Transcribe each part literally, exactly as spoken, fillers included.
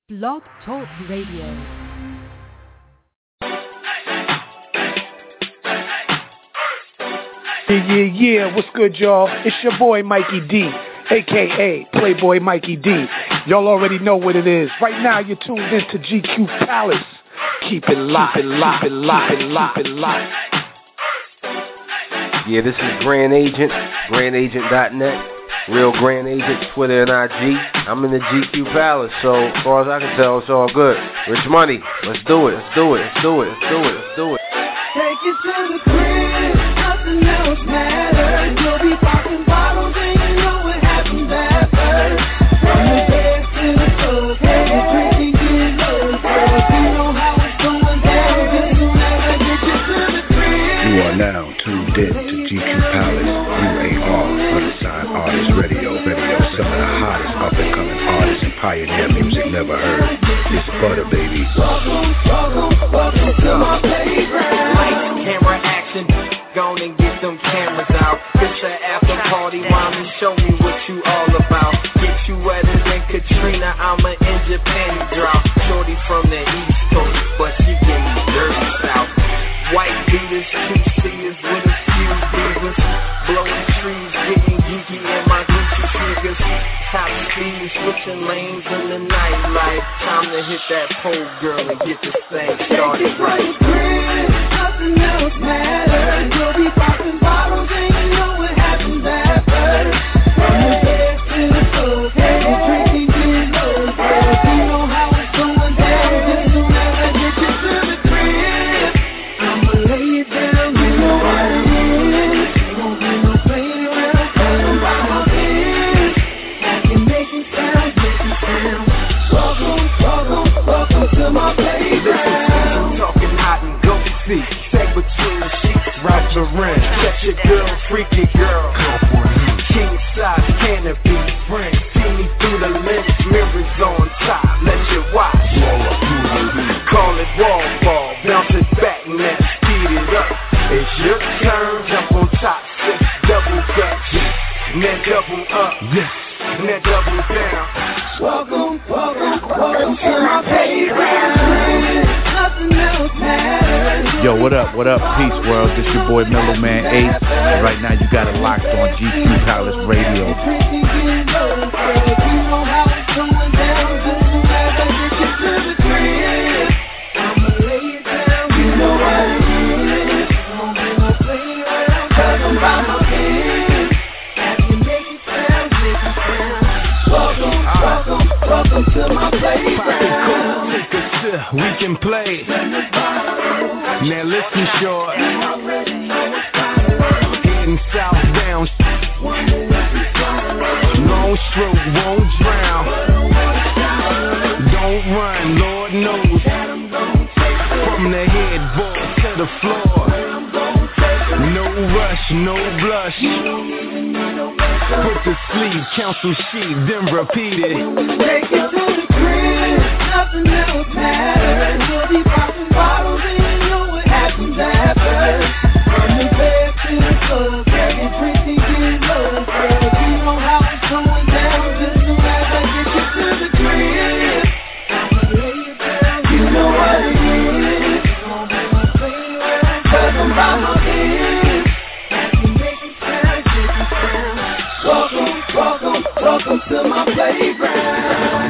Blog Talk Radio. Yeah, yeah, yeah, what's good, y'all? It's your boy, Mikey D, a k a. Playboy Mikey D. Y'all already know what it is. Right now, you're tuned in to G Q Palace. Keep it locked, keep it locked, keep it locked, keep it locked, keep it locked. Yeah, this is Grand Agent, grand agent dot net, Real Grand Agent, Twitter and I G. I'm in the G Q Palace, so as far as I can tell, it's all good. Rich Money, let's do it, let's do it, let's do it, let's do it, let's do it. Take it to the crib, nothing else matters. You'll be popping bottles and you know what happens after. From the bed to the club, you're drinking, getting low. Girl, you know how it's going down, just soon as I get you to the crib. You are now tuned in to G Q Palace, U A R, Unsigned Artist Radio, Radio, some of the hottest up-and-coming artists and pioneer music never heard. It's Butter, baby. Welcome, welcome, welcome to my playground. Lights, camera, action, go and get them cameras out. It's the after party, mommy, show me what you all about. Get you wetter than Katrina, I'ma end your panty drop. Shorty from the East Coast, but she give me dirty south. White beaters, two seaters with a few divas. Blowing trees, getting geeky in my Gucci sneakers. Top speed, switching lanes in the nightlife. Time to hit that pole, girl, and get this thing started right. Nothing else matters. You'll be popping bottles and you know what happens after. From the bed to the club, you're drinking, getting low. Girl, you know how it's going down. Just soon as I get you to the crib, I'ma lay it down. You know what it is. Ain't gon' be no playing around. Cause I'm by my biz. I can make it sound, make it sound. Welcome, welcome, welcome to my playground. Talking hot and go see. Take between the sheets, route the ring. Catch your girl, freaky girl. King size canopy, friends. See me through the lens, mirrors on top. Let you watch. Call it wall ball, bounce it back, now speed it up. It's your turn, jump on top, six double dutch. Now double up, yes. Now double down. Welcome, welcome, welcome to my playground. Nothing else matters. Yo, what up, what up, Peace World? This your boy Mellow Man Ace. And right now you got it locked on G Q Palace Radio. Welcome to my playground. Take a sip, we can play. Now listen, short. Heading south down. Long stroke, won't drown. Don't run, Lord knows. From the headboard to the floor. No rush, no blush. Put to sleep, counsel sheep, then repeat it. Take it to the crib, nothing else matters. You'll be popping bottles and you know what happens after. From the bed to the club, you're drinking, getting low. Girl, you know how it's going down. Just soon as I get you to the crib, I'ma lay it down. You know what it is. It's gonna be my playground. Cause I'm by my biz. I can make it sound, make it sound. Welcome, welcome, welcome to my playground.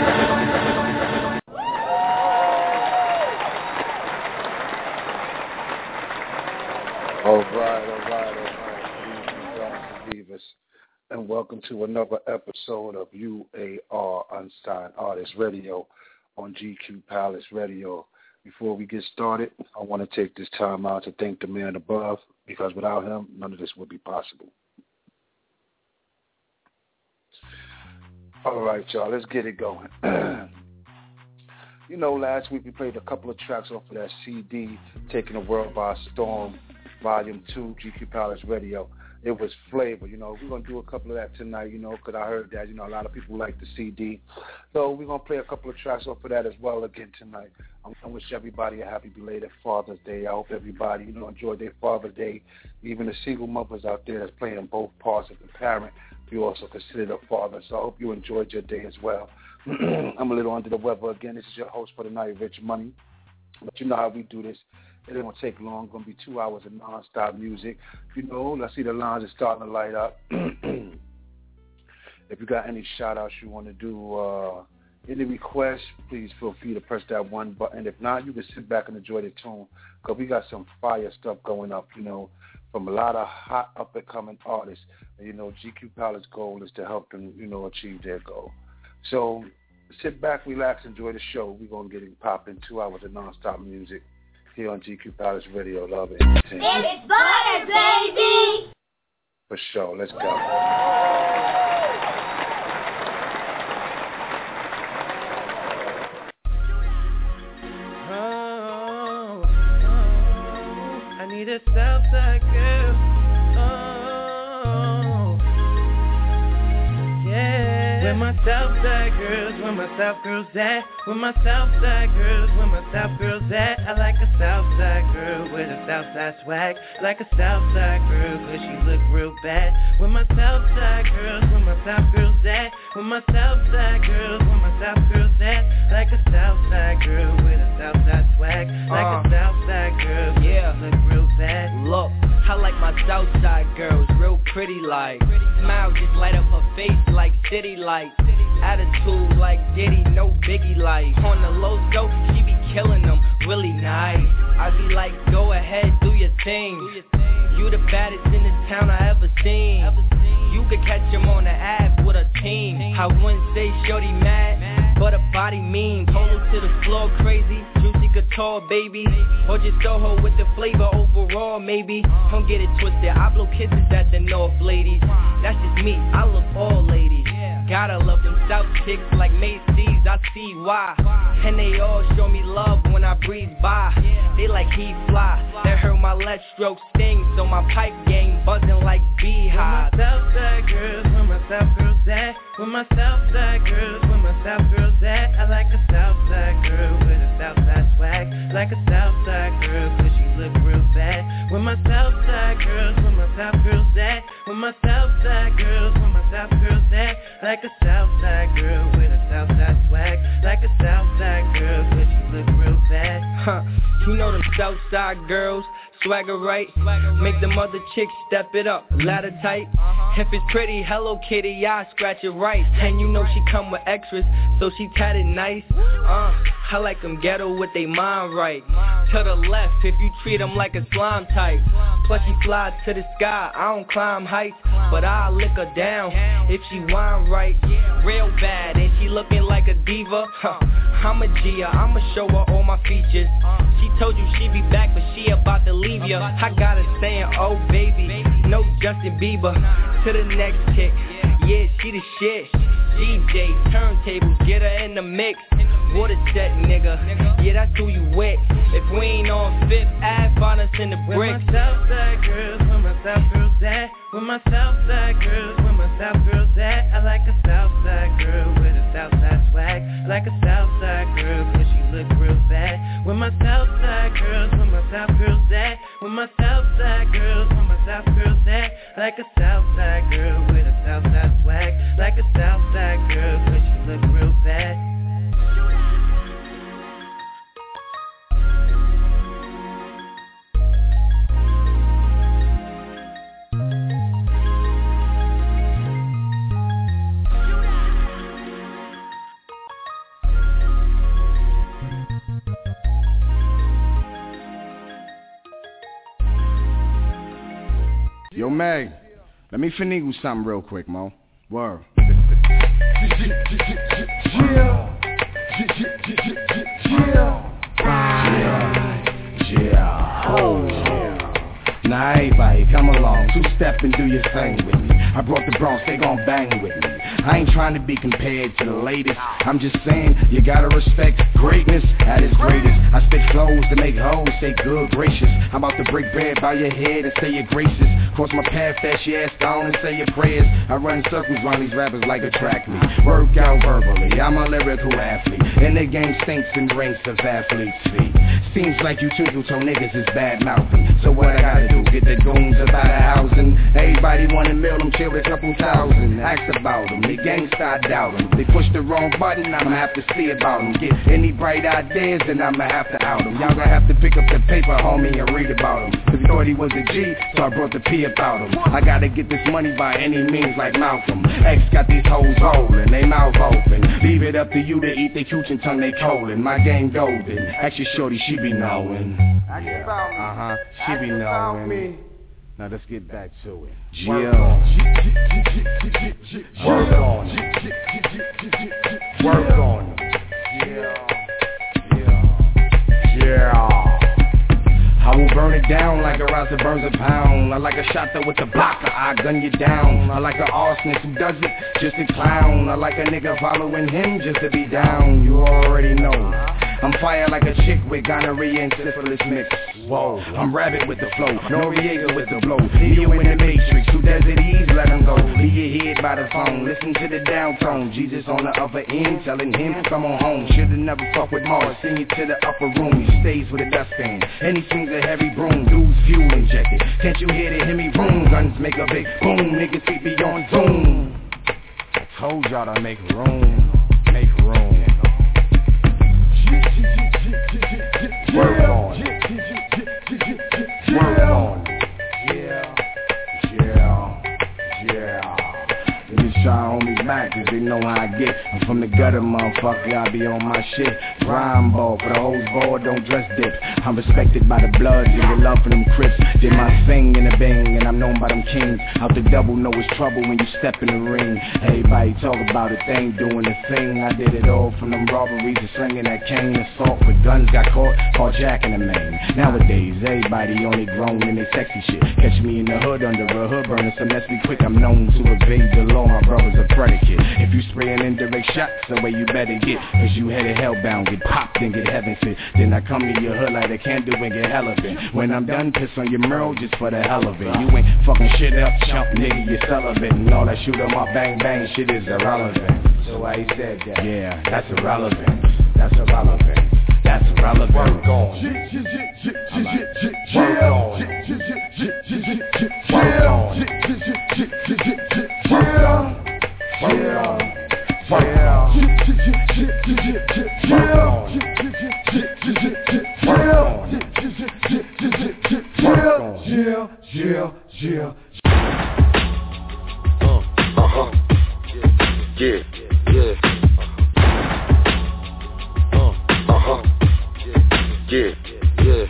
All right, all right, all right. Divas, and welcome to another episode of U A R Unsigned Artist Radio on G Q Palace Radio. Before we get started, I want to take this time out to thank the man above, because without him, none of this would be possible. All right, y'all, let's get it going. You know, last week we played a couple of tracks off of that C D, Taking the World by Storm, Volume two, G Q Palace Radio. It was flavor, you know. We're going to do a couple of that tonight, you know, because I heard that, you know, a lot of people like the C D. So we're going to play a couple of tracks off of that as well again tonight. I, I wish everybody a happy belated Father's Day. I hope everybody, you know, enjoyed their Father's Day. Even the single mothers out there that's playing both parts of the parent, you also consider a father. So I hope you enjoyed your day as well. I'm a little under the weather again. This is your host for the night, Rich Money. But you know how we do this. It ain't going to take long. It's going to be two hours of non-stop music. You know, I see the lines are starting to light up. If you got any shout-outs you want to do, uh, any requests, please feel free to press that one button. If not, you can sit back and enjoy the tune because we got some fire stuff going up, you know, from a lot of hot up-and-coming artists. And, you know, G Q Palace's goal is to help them, you know, achieve their goal. So sit back, relax, enjoy the show. We're going to get it popping. Two hours of non-stop music here on G Q Palace Radio. Love it. It's butter, baby! For sure. Let's go. Need a Southside girl, oh, yeah. Where my Southside girls, where my South girls at? Where my Southside girls, where my South girls at? I like a Southside girl with a Southside swag. Like a Southside girl, cause she look real bad. Where my Southside girls, where my South girls at? Where my Southside girls, where my South girls at? Like a Southside girl with a Southside swag. Like uh, a Southside girl, yeah, she look real bad. Look, I like my Southside girls, real pretty like. Smile just light up her face like city lights. Attitude like Diddy, no biggie like. On the low scope, she be killing them, really nice. I be like, go ahead, do your thing. You the baddest in this town I ever seen. You could catch him on the app with a team. I wouldn't say shorty mad, but a body mean. Hold her to the floor crazy, juicy guitar baby. Or just Soho with the flavor overall maybe. Don't get it twisted, I blow kisses at the North ladies. That's just me, I love all ladies. Gotta love them South chicks like Macy's, I see why. And they all show me love when I breeze by. They like he fly, they heard my left stroke sting. So my pipe game buzzing like beehives. Where my Southside girls, where my South girls at? Where my Southside girls, where my South girls at? I like a Southside girl with a Southside swag. Like a Southside girl, cause she look real bad. Where my Southside girls, where my South girls at? Where my Southside girls, where my South girls at? Like a Southside girl with a Southside swag. Like a Southside girl, cause she look real bad. Huh, you know them Southside girls, swagger right, make them other chicks step it up, ladder tight. If it's pretty, Hello Kitty, I scratch it right. And you know she come with extras, so she tatted nice. Uh, I like them ghetto with they mind right. To the left, if you treat them like a slime type. Plus she flies to the sky, I don't climb heights, but I'll lick her down if she whine right. Real bad, and she looking like a diva. Huh, I'm a G, I'ma show her all my features. She told you she be back, but she about to leave ya. I got her saying, oh baby, no Justin Bieber. To the next chick, yeah, she the shit. D J, turntables, get her in the mix. Water set, nigga, yeah, that's who you with. If we ain't on Fifth Ave, find us in the bricks. Where my Southside girls, where my South girls at? Where my Southside girls, where my South girls at? I like a Southside girl with a Southside swag. Like a Southside girl, cause she look real bad. Where my Southside girls, where my South girls at? Where my Southside girls, where my South girls at? Like a Southside girl with a Southside swag. Like a Southside girl, cause she look real bad. Yo, Meg, let me finagle something real quick, Mo. Word. Now everybody come along, two-step and do your thing with me. I brought the Bronx, they gon' bang with me. I ain't trying to be compared to the latest. I'm just saying, you gotta respect greatness at its greatest. I spit flows to make hoes say good gracious. I'm about to break bread by your head and say your graces. Cross my path, dash your ass down and say your prayers. I run circles round these rappers like a track meet. Work out verbally, I'm a lyrical athlete. And the game stinks and ranks of athletes' feet. Seems like you two-toe niggas is bad mouthing. So what I gotta do, get the goons up out of housing. Everybody wanna mill them, chill a couple thousand. Ask about them, the gangsta I doubt them. They push the wrong button, I'ma have to see about them. Get any bright ideas, then I'ma have to out them. Y'all gonna have to pick up the paper, homie, and read about him. Cause he thought he was a G, so I brought the P about him. I gotta get this money by any means like Malcolm. X got these hoes rolling, they mouth open. Leave it up to you to eat they cooch and tongue they colon. My game golden, actually shorty, she be knowing. Yeah. Uh-huh, she be knowing. Now let's get back to it. Yeah. Work on it. Work on it. Yeah. Yeah. Yeah. I will burn it down like a roster burns a pound. I like a shot that with the blocker, I gun you down. I like an arsonist who does it just a clown. I like a nigga following him just to be down. You already know I'm fire like a chick with gonorrhea and syphilis mix. Whoa, I'm rabbit with the flow, Noriega with the blow. Neo in the Matrix, who does it ease, let him go. Leave your head by the phone, listen to the downtone. Jesus on the upper end, telling him, come on home. Should've never fucked with Mars, send you to the upper room. He stays with a dustpan, and he swings a heavy broom. Dude's fuel injected, can't you hear the Hemi boom? Guns make a big boom, niggas feet be on zoom. I told y'all to make room, make room. Work on it. Work on it. Yeah. Yeah. Yeah. Let me try homies back, cause they know how I get. I'm from the gutter, motherfucker, I be on my shit. Rhyme ball, for the hoes ball, don't dress dip. I'm respected by the bloods and the love for them crips. Did my thing in a bang, and I'm known by them kings. Out the double, know it's trouble when you step in the ring. Everybody talk about it, they ain't doing the thing. I did it all from them robberies to slinging that cane. Assault with guns, got caught, caught jacking the main. Nowadays, everybody only grown in their sexy shit. Catch me in the hood under a hood burner, so let's be quick. I'm known to evade the law, my brother's a predicate. If you spray an indirect shot, the way you better get. Cause you headed hellbound, get popped and get heaven fit. Then I come to your hood like a candle and get hell of it. When I'm done, piss on your mural just for the hell of it. You ain't fucking shit up, chump nigga, you're celibate. And all that shoot 'em up, bang bang shit is irrelevant. So why he said that? Yeah, that's irrelevant. That's irrelevant. That's irrelevant. Work on. Work on. Work on. Work on. Yeah. Yeah. Yeah. Yeah. Yeah. Uh, uh-huh. Yeah. Yeah. Uh, uh-huh. Yeah. Yeah.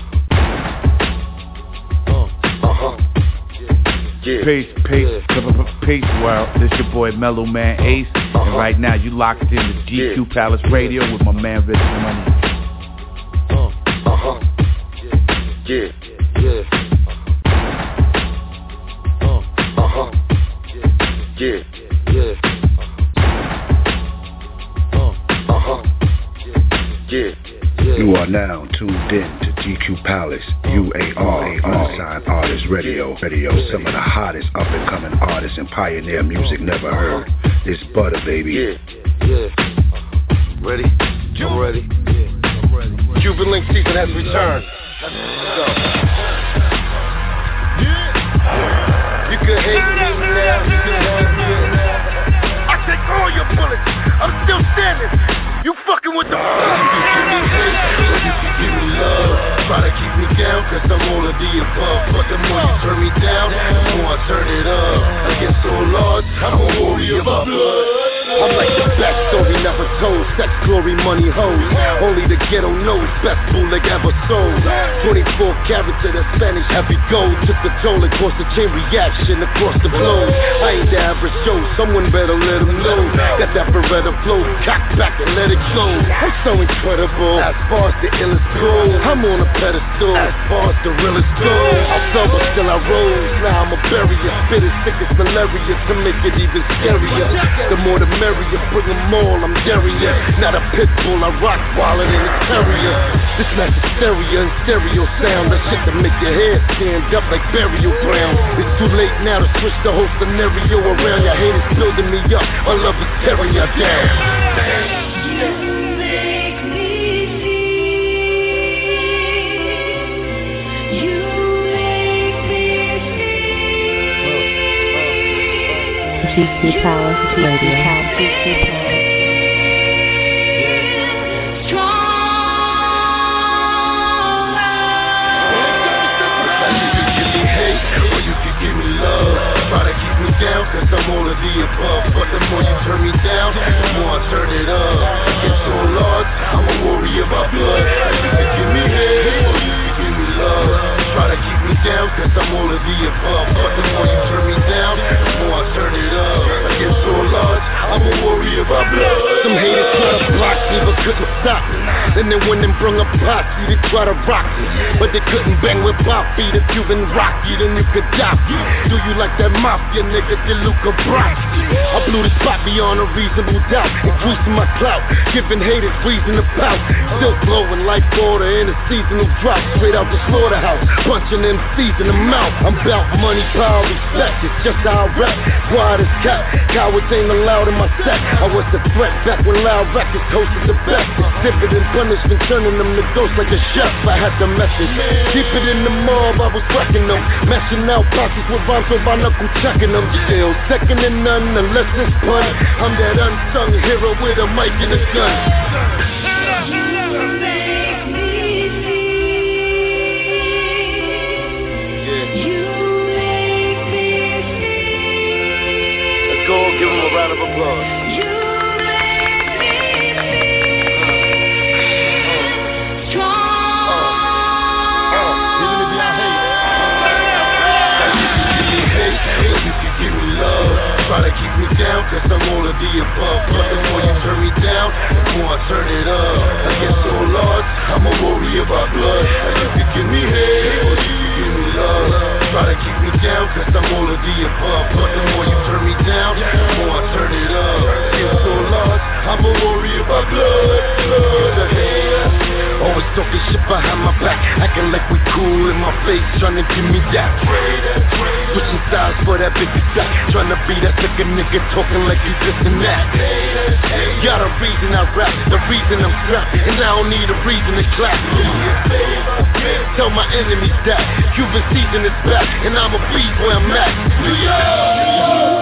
Uh, uh-huh. Peace, peace, peace, world. This your boy Mellow Man Ace, and right now you locked in to G Q Palace Radio with my man Rich Money. Uh, uh-huh. Yeah, yeah. Uh, uh-huh. Yeah, yeah. Uh, uh-huh. Yeah. You are now tuned in to G Q Palace, U A R A Unsigned Artist Radio. Radio, some of the hottest up and coming artists and pioneer music never heard. It's butter, baby. Yeah, yeah. Ready? I'm ready. Yeah, I'm ready. Cuban Link season has returned. Let's go. You can hate me now, you can hate me now. I take all your bullets. I'm still standing. You fucking with the You give me hate, you can give me love. Try to keep me down, cause I'm all of the above. But the more you turn me down, the more I turn it up. Against all odds, I'm a warrior of blood. I'm like the best story never told. Sex, glory, money, hoes. Only the ghetto knows. Best bootleg ever sold. twenty-four karat to the Spanish heavy gold. Took the toll and caused the chain reaction across the globe. I ain't the average Joe. Someone better let them know. Got that Beretta flow. Cock back and let it go. I'm so incredible. As far as the illest go, I'm on a pedestal. As far as the realest go, I fell but still I rose. Now I'm a barrier. Spit as thick as malaria to make it even scarier. The more the merrier. barrier. Bring them all, I'm Darius. Not a pit bull, I rock wallet in a terrier. This not hysteria and stereo sound. That shit to make your head stand up like burial ground. It's too late now to switch the whole scenario around. Your haters building me up, my love is tearing you down. G Q Palace Radio. G Q Palace. Try to keep me down, cause I'm all of the above. But the more you turn me down, the more I turn it up. It's so large, I'm a warrior by blood. You can give me hate, or you can give me love. Try to keep me down, cause I'm all of the above. But the more you turn me down, the more I turn it up. I get so large, I'm a warrior by blood. Some haters try to block me, but couldn't stop me. Then they went and brung a posse to try to rock me, but they couldn't bang with Pop Beat. If you been rocky, then you could die. Do you like that mafia nigga, DeLuca Brasi? I blew the spot beyond a reasonable doubt, increasing my clout, giving haters reason to pout. Still blowing like water in a seasonal drought, straight out the slaughterhouse, punching M Cs in the mouth. I'm bout money, power, respect, it's just how I rap. Quiet as cat, cowards ain't allowed in my set. I was the threat back when loud records hosted the best. Exhibiting punishment, turning them to ghosts like a chef. I had the message, keep it in the mob, I was wrecking them, mashing out posses with rhymes so I knuckle checking them. Still second to none unless it's pun. I'm that unsung hero with a mic and a gun. Let's go, give him a round of applause. Try to keep me down, cause I'm all of the above. But the more you turn me down, the more I turn it up. I get so large, I'm a warrior by blood. And you can give me hate, or you can give me love. Try to keep me down, cause I'm all of the above. But the more you turn me down, the more I turn it up. I get so large, I'm a warrior by blood. Blood, the hate. Always talking shit behind my back, acting like we cool in my face, trying to give me that. Switching sides for that big sack, trying to be that sick nigga talking like he's this and that. Got a reason I rap, the reason I'm strapped, and I don't need a reason to clap. Tell my enemies that Cuban season is back, and I'ma be where I'm at. New York.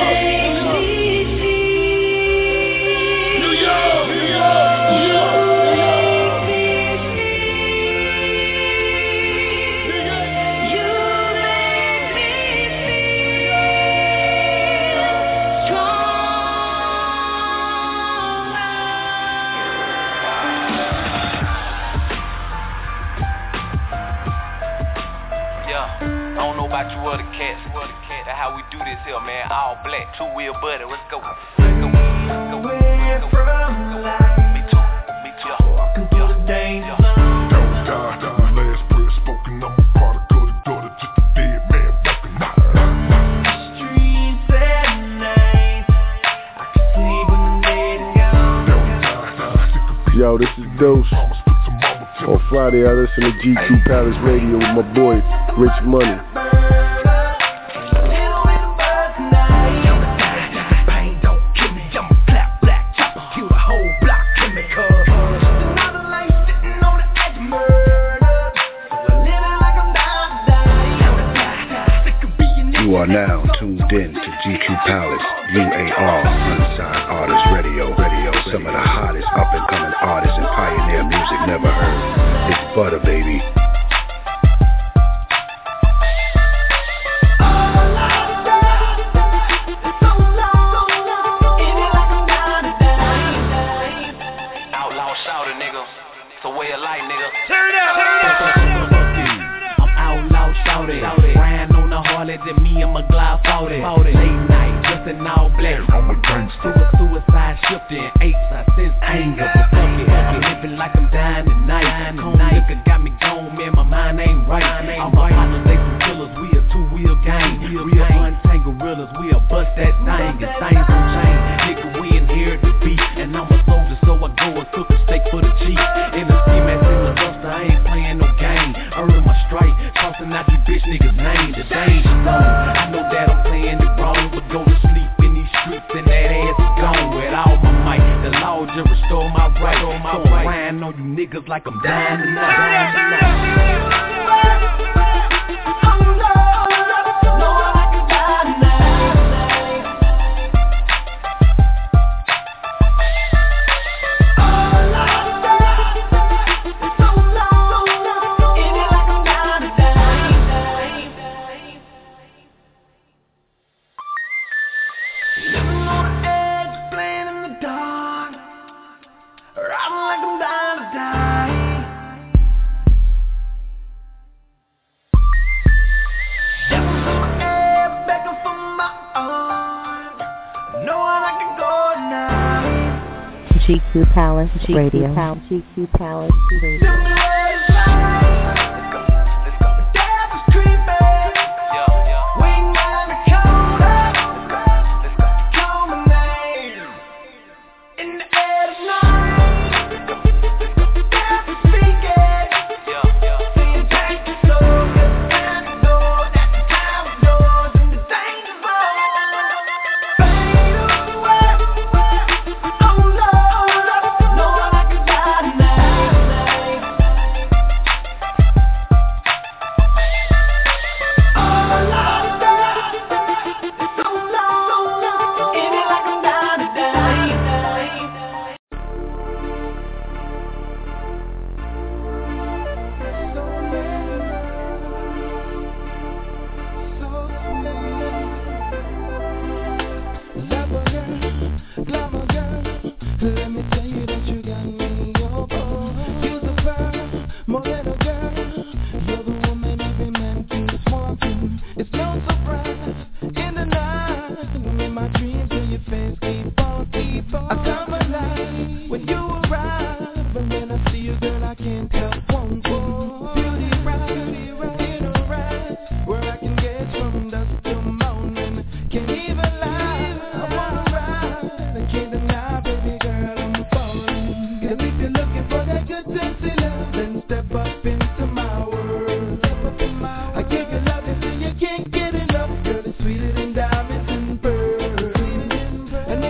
About you other cats, that's how we do this here, man. All black, two wheel buddy. Let's go. Let's go. Let's go. Let's go. From life. Me too. Me too. Walking through the danger. Don't die, die. Last word spoken. I'm a product of the daughter, just a dead man walking out. Streets at night, I can sleep when the dead is gone. Don't die, die. Yo, this is Dose. On Friday, I listen to G Q Palace Radio with my boy Rich Money. You are now tuned in to G Q Palace, U A R, Unsigned Artist Radio. Radio. Some of the hottest up-and-coming artists and pioneer music never heard. It's Butter, baby. Outlaw shouter, nigga. It's a way of life, nigga. Turn up! I'm outlaw shouted. Riding on the Harley, then me and my Glock fought it. Late night, dressing all black. I'm a gangster. Suicide shifting, apes, I sense anger. But fuck it, I'm living like I'm dying tonight. Cold liquor got me gone, man, my mind ain't right. All my partners, they some killers, we a two-wheel gang. Real untangled gorillas, we a bust that thing. And things gon' change, nigga, we in for the G. In the ski mask in the dumpster, I ain't playing no game. Earning my stripe, tossing out these bitch niggas' names. The danger zone. I know that I'm playing it wrong, but go to sleep in these streets and that ass is gone. With all my might, the law just restore my right. So I'm riding on you niggas like I'm dying tonight. G Q Palace Radio. G Q Palace Radio.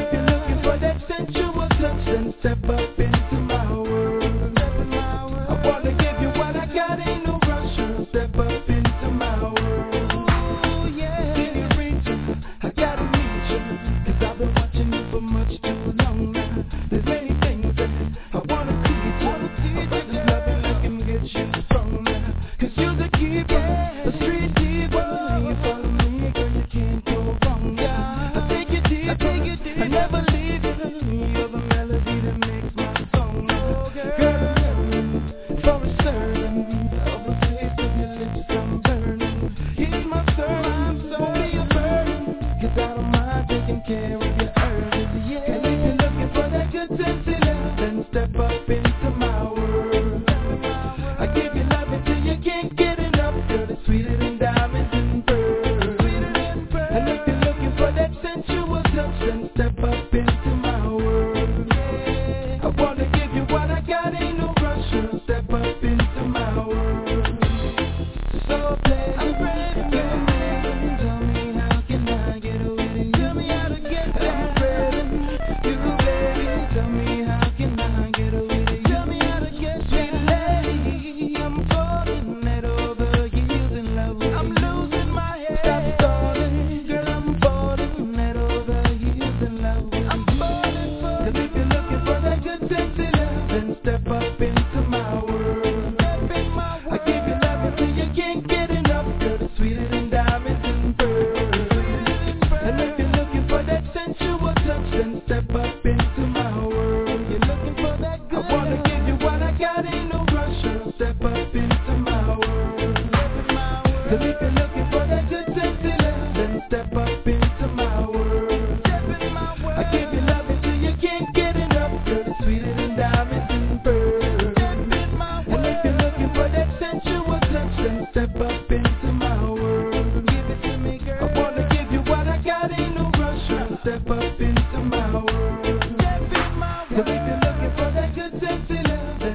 Step up into my world. I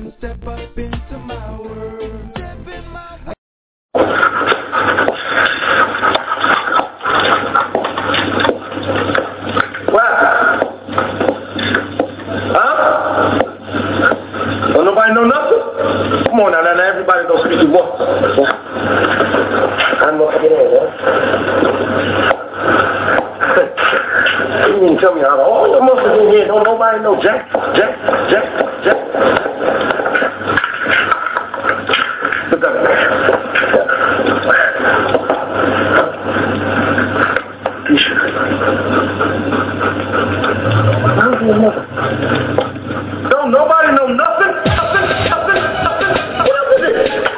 step up into my world. Step in my world. What? Huh? Don't nobody know nothing? Come on now, now, now everybody knows who you want. I know, get in, huh? You didn't tell me how all your muscles in here, don't nobody know Jack, Jack, Jack, Jack. Put that in there. Don't nobody know nothing, nothing, nothing, nothing. What else is it?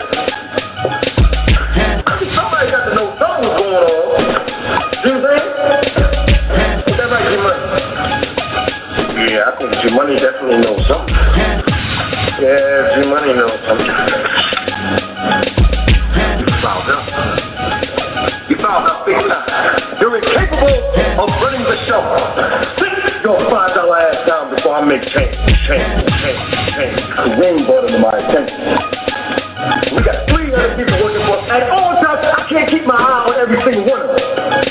Somebody got to know something was going on. You know what I'm saying? Is that right, G-Money? Yeah, I think G-Money definitely knows something. Yeah, G-Money knows something. You fouled up. You fouled up big time. You're incapable of running the show. Sit your five dollar ass down before I make change, change, change, change. The ring brought him to my attention. We got three hundred people working for us at all times. I can't keep my eye on every single one of them.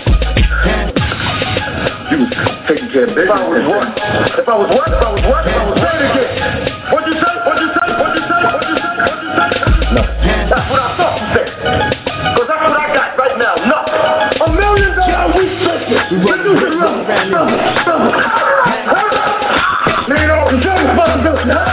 You was taking care of business. If I was what? If I was what? If I was what? If I was ready again. What'd you say? What'd you say? What'd you say? What'd you say? What'd you say? No. That's what I thought you said. Because that's what I got right now. Nothing. A million dollar research. Produce it wrong. Nigga, don't enjoy the responsibility, huh?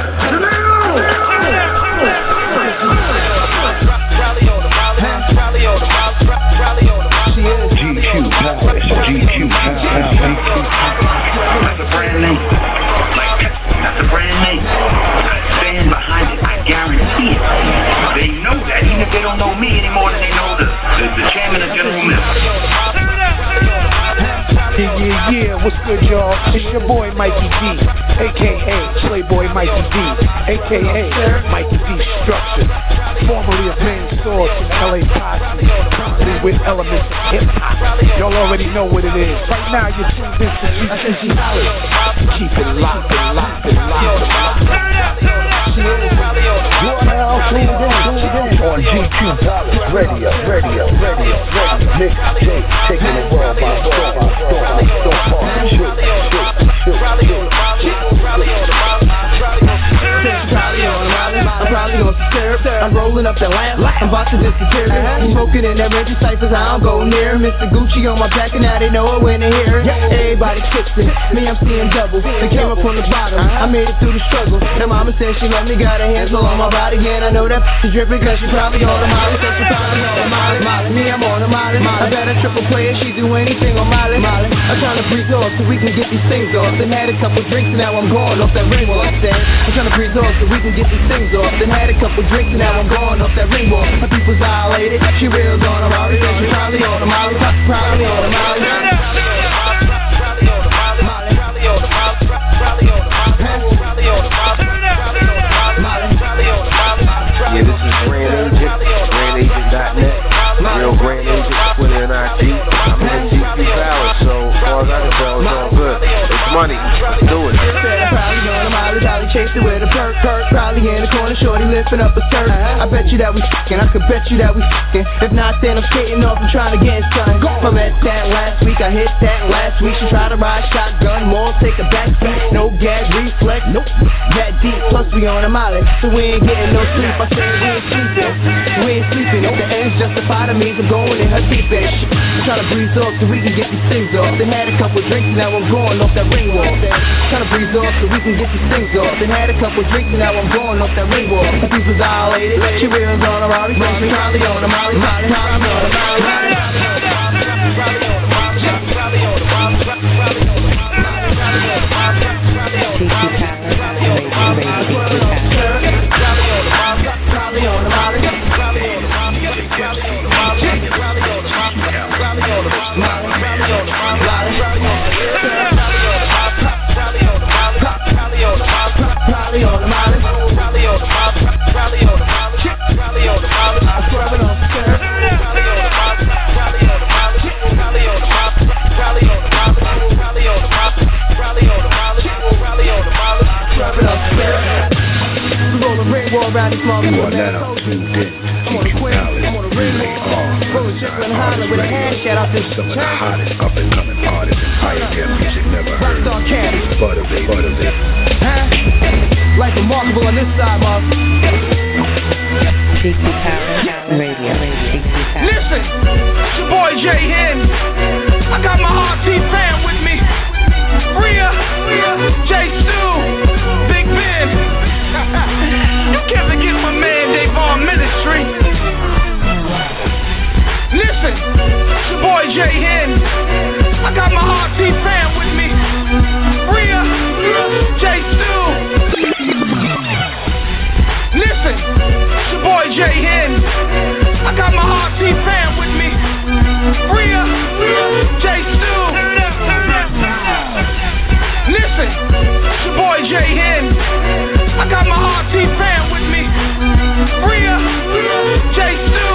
G Q Palace, G Q Palace. That's a brand name. Like, that's a brand name. Stand behind it, I guarantee it. They know that, even if they don't know me any more than they know the, the, the chairman of General Mills. Yeah, yeah, yeah, what's good, y'all? It's your boy, Mikey D, a k a. Playboy Mikey D, a k a. Mikey D Structure, formerly of Main Source in L A Posse, currently with Elements of Hip Hop. Y'all already know what it is. Right now, you're tuned in to G Q Palace. Keep it locked and locked and locked. You are now tuned in, tuned in on G Q Palace Radio, Radio, Radio, Radio. Mixtape, taking the world by storm, by storm. I'm probably gonna serve. I'm rolling up the lamp. I'm about to disappear. Smoking in that Reggie Cyphers. I don't go near. Mister Gucci on my back, and now they know it when they hear it. Everybody fixing. Me, I'm seeing double. They came up from the bottom. I made it through the struggle. And mama said she loved me, got her hands all on my body. And I know that she dripping because she probably on the molly. So she probably on the molly. Molly. Me, I'm on the molly. I bet a triple player. She do anything on molly. Molly. I'm trying to breathe off so we can get these things off. Then had a couple drinks and now I'm going off that ring wall. I'm saying I'm trying to breathe off so we can get these things off. Then had a couple drinks and now I'm going off that ring wall. My people's violated. She reels on a molly. She probably on a molly. Probably on a molly. Yeah, this is Grand Agent, grand agent dot net, Real Grand Agent, Twitter and I G. I'm in the G Q Palace, so as far as I can tell, it's all good. It's money, let's do it. Probably on a molly, probably chased it with a perk, perk. Probably in the corner, shorty lifting up a skirt. I bet you that we f***ing, I could bet you that we f***ing. If not, then I'm skating off and trying to get inside. I met that last week, I hit that last week. She tried to ride shotgun, more take a back seat. No gag reflex, nope, that deep. Plus we on a molly, so we ain't getting no sleep. I said we ain't sleeping, we ain't sleeping. If the ends justify to me, I'm going in her deep end. I'm trying to breeze off so we can get these things off. Then had a couple drinks and now I'm going off that ring wall. Trying to breeze off so we can get these things off. Then had a couple drinks and now I'm going off that ring wall. My people's violated, she reels on a molly. Probably on a molly, probably on a molly. a great war around these small You are now tuned in to G Q Palace. You are with a hand out to some of the hottest up and coming artists and pioneer music never heard. Butterbeat, Butterbeat. Huh? Like remarkable on this side, Mark. G Q Palace Radio. G Q Palace. Listen, it's your boy Jay Hen. I got my R T fam with me. Rhea, Jay Stu, Big Ben. You can't forget my man Davon Ministry. Listen, it's your boy Jay Hen. I got my R T fam with me. Rhea, Jay Stu. Listen, it's your boy Jay Hen. I got my R T fam with me. Rhea, Jay Stu. Listen, it's your boy Jay Hen. I got my R T fam with me. Rhea, Jay Stu.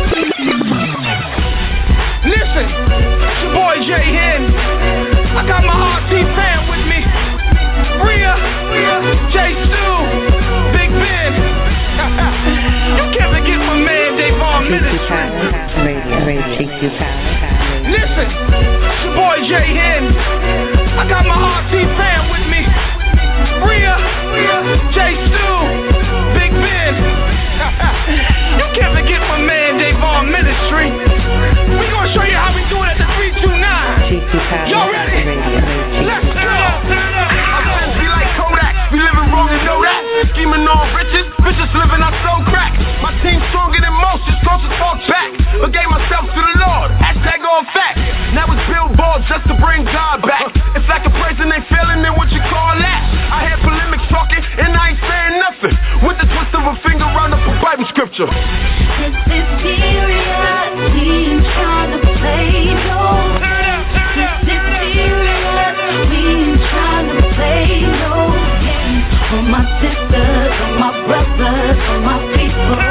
Listen, it's your boy Jay Hen. I got my R T fam with me. Rhea, Jay Stu, Big Ben. You can't forget my man Davon Ministry. Listen, it's your boy Jay Hen. I got my R T fam with me. Rhea, Jay Stu, Big Ben. You can't forget my man Davon Ministry. We gonna show you how we do it at the three two nine. Y'all ready? Let's go. Our friends be like Kodak. We living wrong and know that. Scheming on riches, bitches living on so crack. My team stronger than most, just cause to talk back. But gave myself to the Lord, hashtag on fact. Now it's billboard just to bring God back. It's like a praise and they feeling it, what you call that? I hear polemics talking and I ain't saying nothing. With the twist of a finger round up a Bible scripture. This is serious, we ain't trying to play no games. This is serious, we ain't trying to play no games. For my sisters, for my brothers, for my people.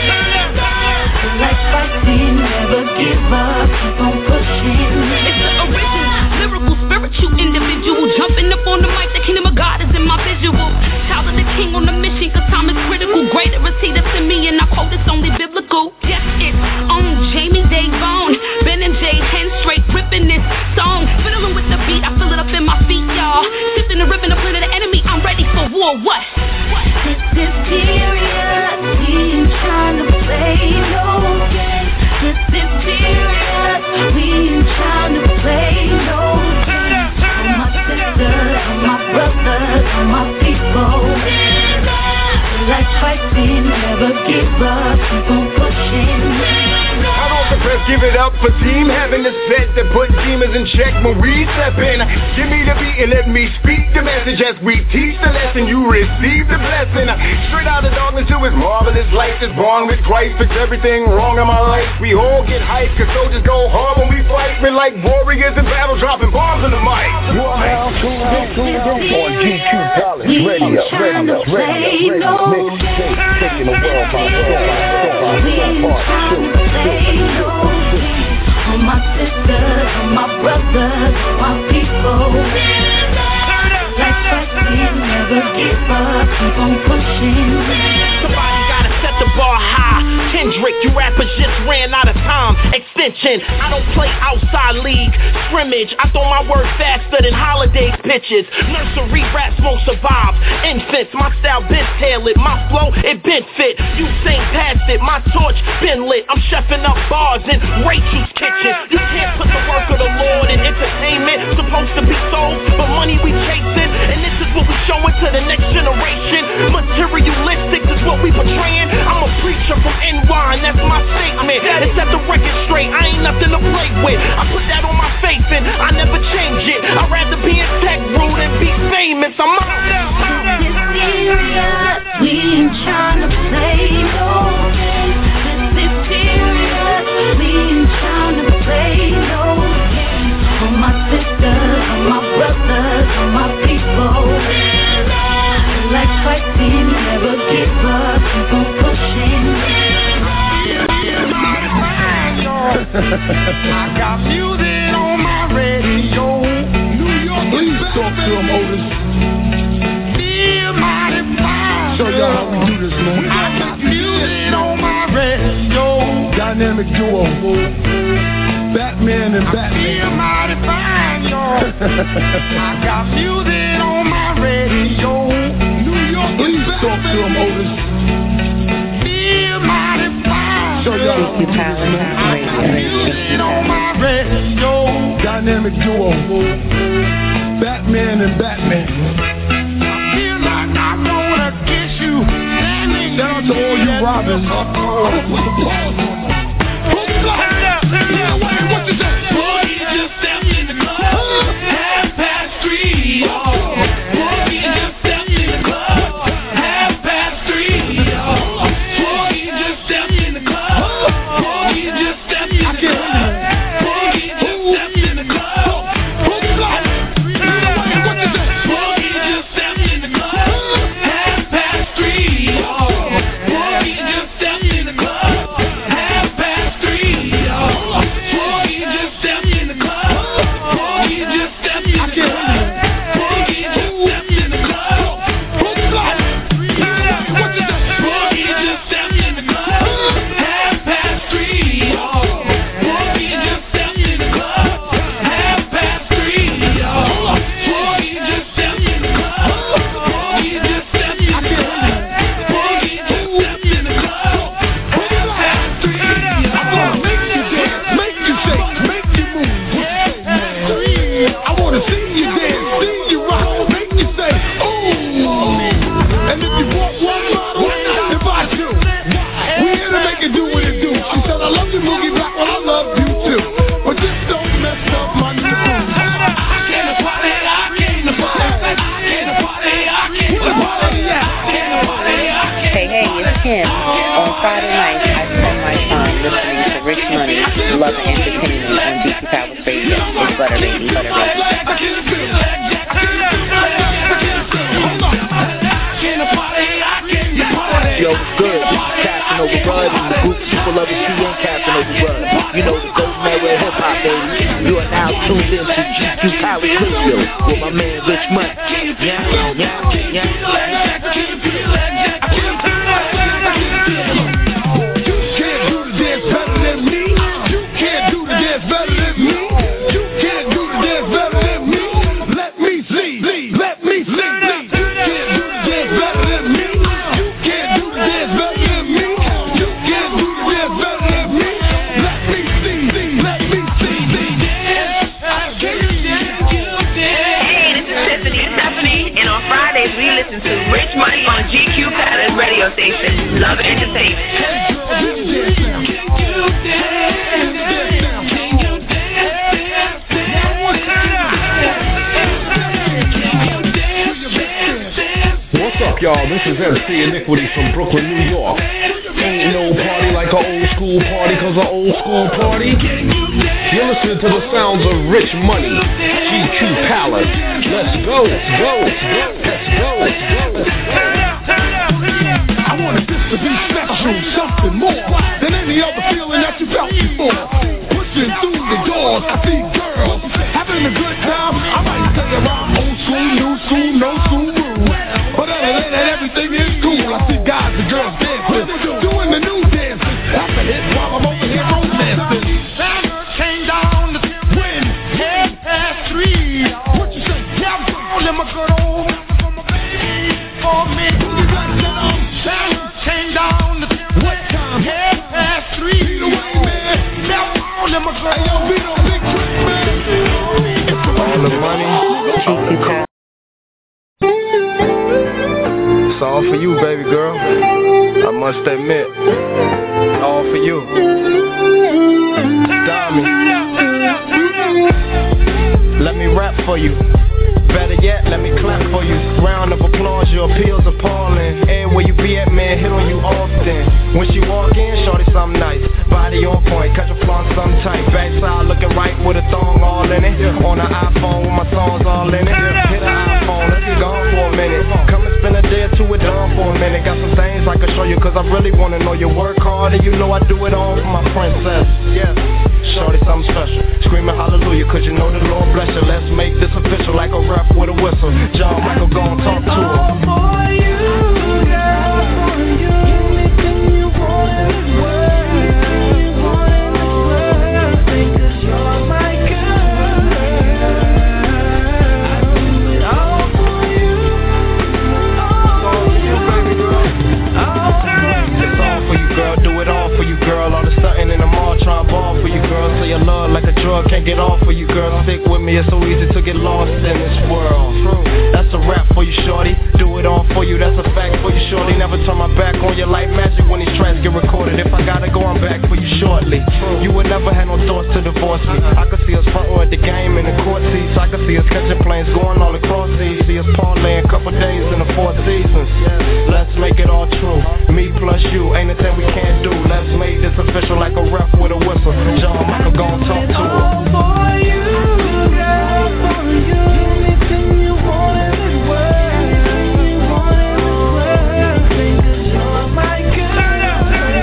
Like fighting, never give up, keep on pushing. It's the original, lyrical, spiritual individual. Jumping up on the mic, the kingdom of God is in my visual. Child of the king on the mission, cause time is critical. Greater is he that's in me, and I quote it's only biblical. Yes, it's on Jamie Davon, Ben and Jay Hen, straight ripping this song. Fiddling with the beat, I feel it up in my feet, y'all. Sifting and ripping the plan of the enemy, I'm ready for war. What? This is serious, we ain't trying to play no games. This is serious, we ain't trying to play no games. For my sisters, for my brothers, for my people. Like fighting, never give up, keep on pushing. I don't suppress, give it up for team. Having this vet that put demons in check when we step in. Give me the beat and let me speak the message as we teach the lesson. You receive the blessing. Straight out of darkness to his marvelous light is born with Christ. Fix everything wrong in my life. We all get hyped cause soldiers go hard when we fight. We're like warriors in battle dropping bombs in the mic. You are now tuned in, tuned in on G Q Palace Radio, Radio, Radio, Radio. Taking the world by storm, for my sisters, for my brothers, for my people. Like fighting, never give up, keep on pushing. Somebody gotta set the bar high. Kendrick, you rappers just ran out of time. Extension, I don't play outside league. Scrimmage, I throw my words faster than holiday pitches. Nursery raps won't survive. Infants, my style been tailored. My flow, it been fit. You sing past it, my torch been lit. I'm chefing up bars in Rachel's kitchen. You can't put the work of the Lord in entertainment. Supposed to be sold, but money we chasing. And this is what we showing to the next generation. Materialistic is what we portraying. I'm a preacher from N Y, and that's my statement. And set the record straight, I ain't nothing to play with. I put that on my face and I never change it. I'd rather be in tech rude than be famous. I'm out now. This is serious, we ain't trying to play no games. This is serious, we ain't trying to play no games. For my sisters, for my brothers, for my people. Like fighting, never give up, keep on pushing. I got music on my radio. New York, please talk to him, Otis. Feel mighty fine. Show y'all we do this, man. I got music on my radio. Dynamic duo. Batman and Batman. I feel mighty fine, y'all. I got music on my radio. New York, please talk to him, Otis. Feel mighty fine. Show y'all G Q Palace Radio. Music on my radio. Dynamic duo. Batman and Batman. I feel like I wanna kiss you. Shout out to all you robbers. Put the pause on. Turn it up, turn it up. What you say? Boy, you just stepped in the club. Half past three, y'all. Boy, you just stepped in the club. Half past three, y'all. Boy, you just stepped in the club. Boy, you just stepped in the club. Boy, you just stepped in the club. What you say? Boy, you just stepped in the club. Half past three, y'all. Boy, you just stepped in the club. Half past three, y'all. Boy, you just stepped in the club. Boy, you just stepped in the club. Boy, you just stepped in the club. What you say? Boy, you just stepped in the club. Half past three, y'all. Boy, you just stepped in the club. Half past three, y'all. Boy, you just stepped in the club. Boy, you just stepped in the club. Boy, you just stepped in the club. Half past three, y'all. Make you dance, make you shake, make you move. I wanna see you dance, see you rock, make you say, ooh. And if you want one model, if I do, we here to make it do what it do. She said, I love you, Moogie Black, well, I love you too. But just don't mess up my new groove. I came to party, I came to party, I came to party, I came to party, I came to party, I came to party. Hey, hey, it's Kim. On Friday night, I spend my time listening to Rich Money, Love and Entertainment on G Q Palace Radio. It's Butter Baby, Butter Baby. Yo, it's good. Captain over Bud and the group Super Lover C and Captain over Bud. You know the Golden Arrow Hip Hop, baby. You are now tuned in to G Q Palace Radio with my man Rich Money. Yeah, yeah, yeah. You can't do the dance better than me. You can't do the dance better than me. You can't do the dance better than me. Let me see. Let me see. You can't do the dance better than me. You can't do the dance better than me. You can't do the dance better than me. Let me see. Let me see. Hey, this is Tiffany Stephanie, and on Fridays we listen to Rich Money on G Q Palace radio station. Love and Entertainment. What's up, y'all? This is M C Iniquity from Brooklyn, New York. Ain't no party like an old school party, cause an old school party. You're listening to the sounds of Rich Money, G Q Palace. Let's go, let's go, let's go, let's go, let's go, let's go. I wanted this to be special, something more than any other feeling that you felt before. Pushing through the doors, I see girls having a good time. I might say about old school, new school, no school rules. But other than that, everything is cool. I see guys and girls dancing, doing the new dances. That's a hit while I'm over here romancing. Summer came down to when half past three. What you say? Yeah, I'm calling my good old for my baby, for me. Summer came down to what time? Half past three. Beat away, man. Yeah, I'm calling my good old. Hey, yo, beat on big trick, man. All the money, all the coke. It's all for you, baby girl. I must admit, all for you. Diamond, let me rap for you. Better yet, let me clap for you. Round of applause, your appeal's appalling. Everywhere you be at, man, hit on you often. When she walk in, shorty something nice. Body on point, catch a flaw something tight. Backside looking right with a thong all in it. On the iPhone with my songs all in it. Hit an iPhone, let's be gone for a minute. Come and spend a day or two with Dawn for a minute. Got some things I can show you, cause I really wanna know you work hard. And you know I do it all for my princess. Yeah. Shorty something special, screaming hallelujah, cause you know the Lord bless you. Let's make this official like a ref with a whistle. John Michael gon' talk to her. for you, girl. stick with me, it's so easy to get lost in this world. That's a rap for you, shorty. Do it all for you, that's a fact for you, shorty. Never turn my back on you like magic when these tracks get recorded. If I gotta go, I'm back for you shortly. You would never have no thoughts to divorce me. I could see us front row at the game in the court seats. I could see us catching planes going all across seas. See us parlaying couple days in the four seasons. Let's make it all true. Me plus you, ain't a thing we can't do. Let's make this official like a ref with a whistle. John Michael gon' talk to him. All for you, girl, for you. Anything you want in this world, you want in this world. Because you're my girl.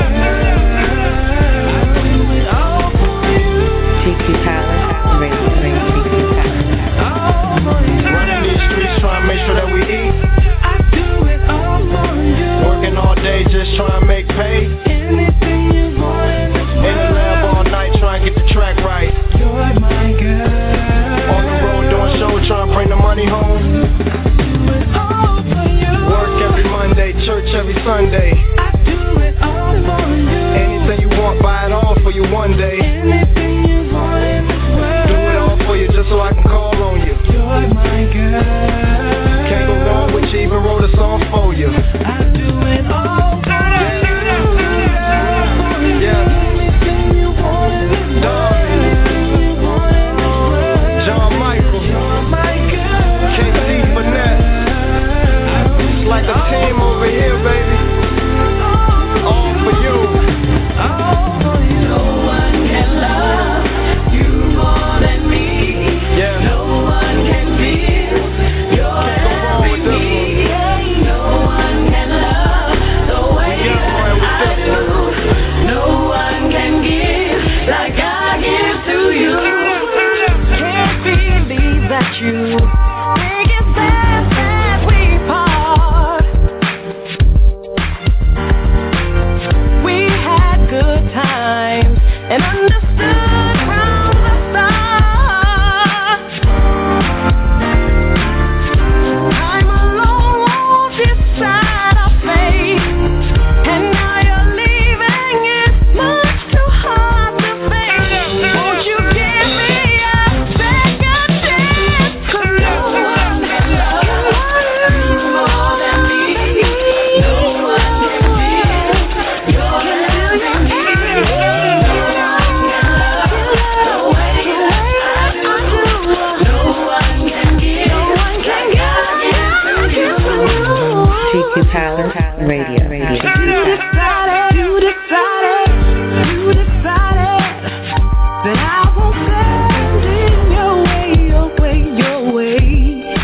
I do it all for you. G Q Palace, radio, radio, G Q Palace. All for you. Running these streets, trying to make sure that we eat. I do it all for you. Working all day, just trying to make pay. Anything you want in this world. In the lab all night, trying to get the track right. You're my girl. On the road doing shows, trying to bring the money home. Do it all for you. Work every Monday, church every Sunday. I do it all for you. Anything you want, buy it all for you one day. Anything you want in this world. Do it all for you just so I can call on you. You're my girl. Can't go wrong with you, even wrote a song for you. I do it all for you. Yeah. Anything you want in this world. John Michael, K C Finesse. It's like a team over here, baby. All for you. All for you. No one can love you more than me. Yeah. No one can feel your every need. No one can love the way that I do. No one can give like I give to you. Can't believe that you think it's best that we part. We had good times and understood from the start. I'm alone, won't decide our fate. And now you're leaving, it's much too hard to face. Won't you give me a second chance? 'Cause no one can love you more than me. No one can feel your every need. No one can love the way I do. No one can give, no one can give you. G Q Palace, radio, radio, G Q You Palace. decided, you decided, you decided that I won't stand in your way, your way, your way.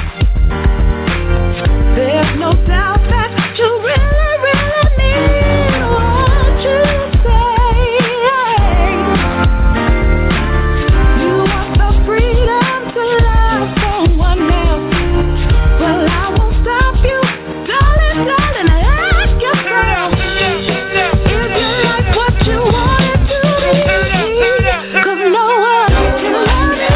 There's no doubt that you really, really mean what you say. You want the freedom to love someone else. Well, I won't stop you, darling, darling. Ask yourself if you like what you wanted to be. 'Cause no one can love you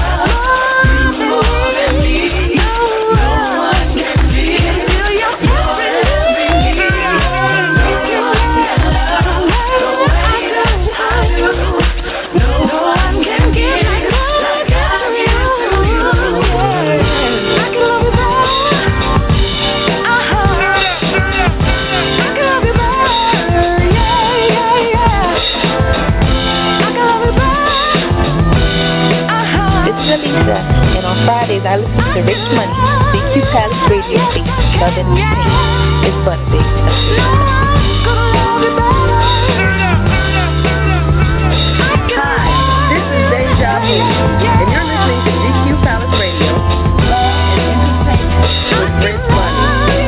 more than me. No one can feel your every need. No one can love the way I do. No one can give like I give to you. I can love you better. Uh-huh. I can love you better. Yeah, yeah, yeah. I can love you better. Uh-huh. It's Lisa, and on Fridays I listen to Rich Money, G Q Palace radio station, Love Entertainment. It's Butter Baby. Hi, this is Deja Vu, and you're listening to G Q Palace Radio. Love and entertainment with Rich Money.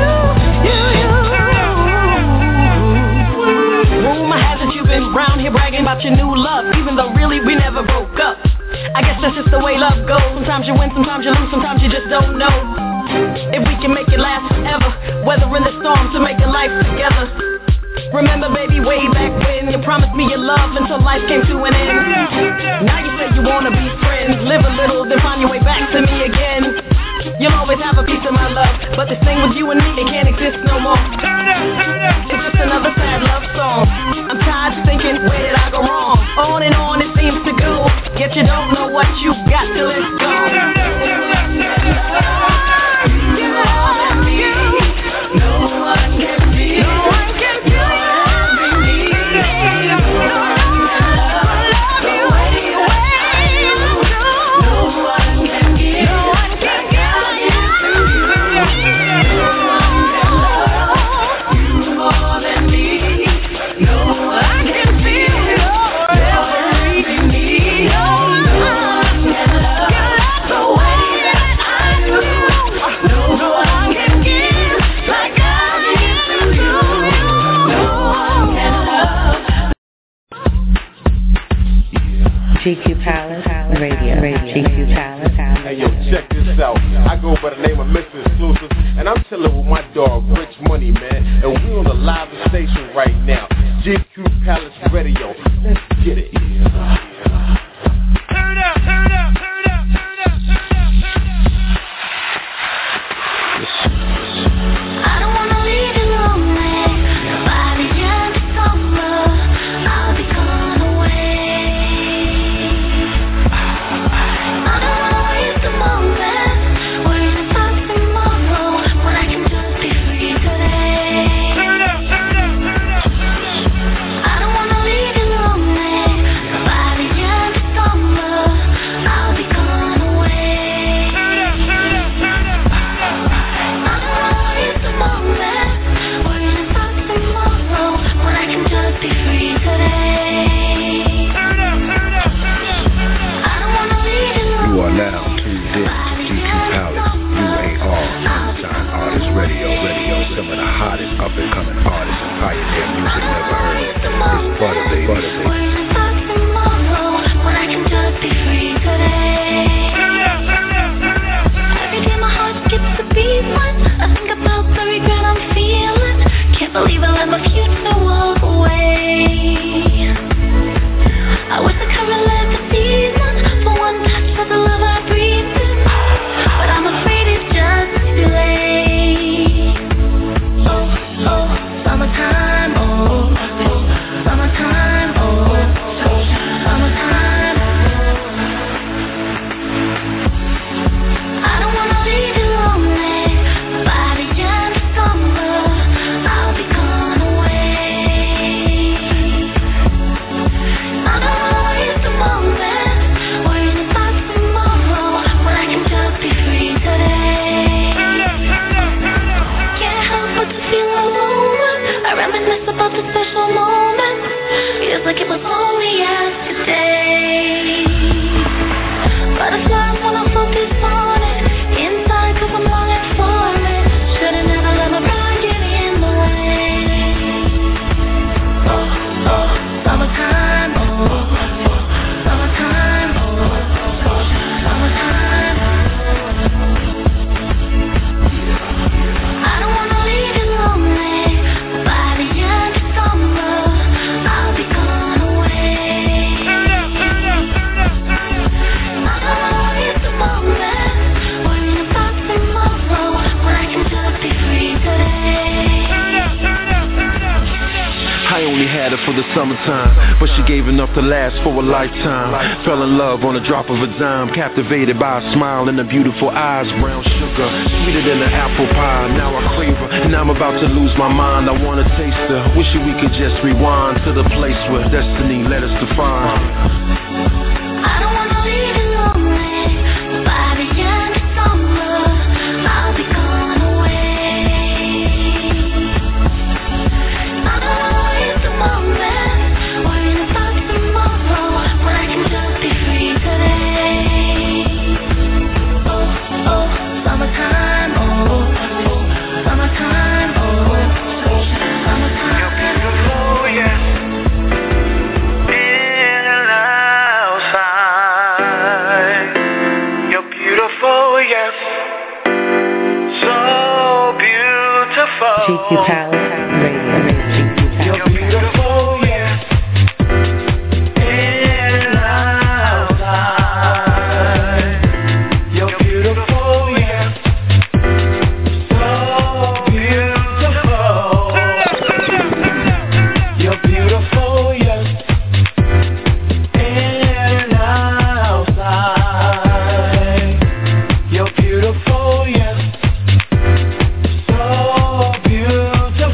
Rumor has it you've been round here bragging about your new love, even though really we never broke up. I guess that's just the way love goes. Sometimes you win, sometimes you lose, sometimes you just don't know if we can make it last forever. Weathering the storm to make a life together. Remember, baby, way back when you promised me your love until life came to an end. Now you say you wanna be friends, live a little, then find your way back to me again. You'll always have a piece of my love, but this thing with you and me, it can't exist no more. It's just another sad love song. I'm tired of thinking, where did I go wrong? On and on it seems to go, yet you don't know what you got till it's gone. G Q Palace Radio. Radio. G Q Palace. Hey yo, check this out. I go by the name of Mister Exclusive, and I'm chilling with my dog Rich Money, man. And we on the live station right now. G Q Palace Radio. Let's get it. Turn up, turn up, turn up, turn up, turn up, turn up. I don't wanna leave you lonely. By the end of summer, I'll be gone away. I don't wanna waste a moment, worrying about tomorrow when I can just be free today. Turn up, turn up, turn up. I don't wanna leave you lonely. By the end of summer, I'll be gone away. Turn up, turn up, turn up. I don't wanna waste a moment, worrying about tomorrow when I can just be free today. Turn up, turn up, turn up. I don't wanna leave you lonely. You are now tuned in to G Q Palace, U A R, Unsigned Artist Radio, Radio, some of the hottest up and coming artists and pioneer music never heard. It's Butter Baby, Butter Baby. Worrying about tomorrow when I can just be free today. Turn up, turn up, turn up. Every day my heart skips a beat when I think about the regret I'm feeling. Can't believe I let my future walk away. I wish I could relive the seasons for one touch of the love I breathed in, but I'm afraid it's just too late. Oh, oh, summertime, oh, oh, summertime, oh, summertime. I don't wanna leave you lonely. By the end of summer, I'll be gone away. I don't wanna waste a moment, worrying about tomorrow when I can just be free today. Can't help but to feel alone. I reminisce about the special moment. Feels like it was only yesterday. Butterflies when I focus on it. Inside 'cause I'm longing for it. Should've never let my pride get in the way. Oh, oh, summertime, oh, summertime, oh, summertime. I don't wanna leave you lonely. By the end of summer, I'll be gone away. Turn up, turn up, turn up, turn up. I don't wanna waste a moment, worrying about tomorrow when I can just be free today. Turn up, turn up, turn up, turn up. I only had her for the summertime, but she gave enough to last for a lifetime. Fell in love on a drop of a dime, captivated by a smile and her beautiful eyes. Brown sugar, sweeter than an apple pie. Now I crave her, and I'm about to lose my mind. I wanna taste her, wishing we could just rewind to the place where destiny led us to find. I don't wanna leave you lonely. By the end of summer, I'll be gone away. I don't wanna waste a moment, worrying about tomorrow when I can just be free today. Oh, oh, summertime, oh, summertime, oh, summertime. You're beautiful, yes. In and outside. You're beautiful, yes. So beautiful. G Q Palace Radio. G Q Palace. You're beautiful, yes. In and outside. You're beautiful, yes. So beautiful. You're beautiful, yes. In and outside. You're beautiful, yes. So beautiful.